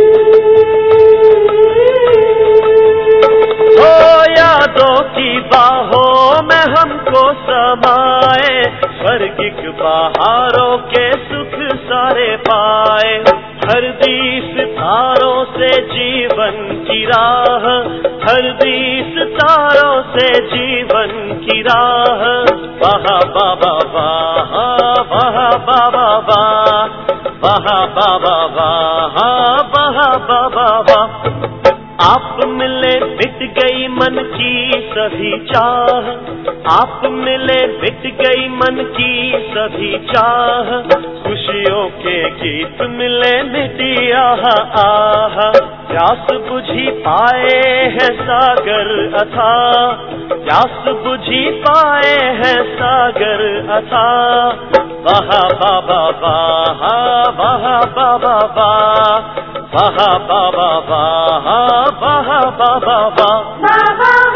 हो यादों की बाहों में हमको समाए, स्वर्गिक बहारों के सुख सारे पाए। हर दी सितारों से जीवन की राह, हर दी सितारों से जीवन की राह। वाह बाबा वाह, वाह बाबा वाह, वाह बाबा वाह, वाह बाबा वाह। आप मिले मिट गई मन की सभी चाह, आप मिले मिट गई मन की सभी चाह। खुशियों के गीत मिले मिटी आह आह, प्यास बुझी पाए हैं सागर अथाह, प्यास बुझी पाए हैं सागर अथाह। वाह बाबा वाह, वाह बाबा वाह, वाह बाबा वाह, वाह बाबा वाह।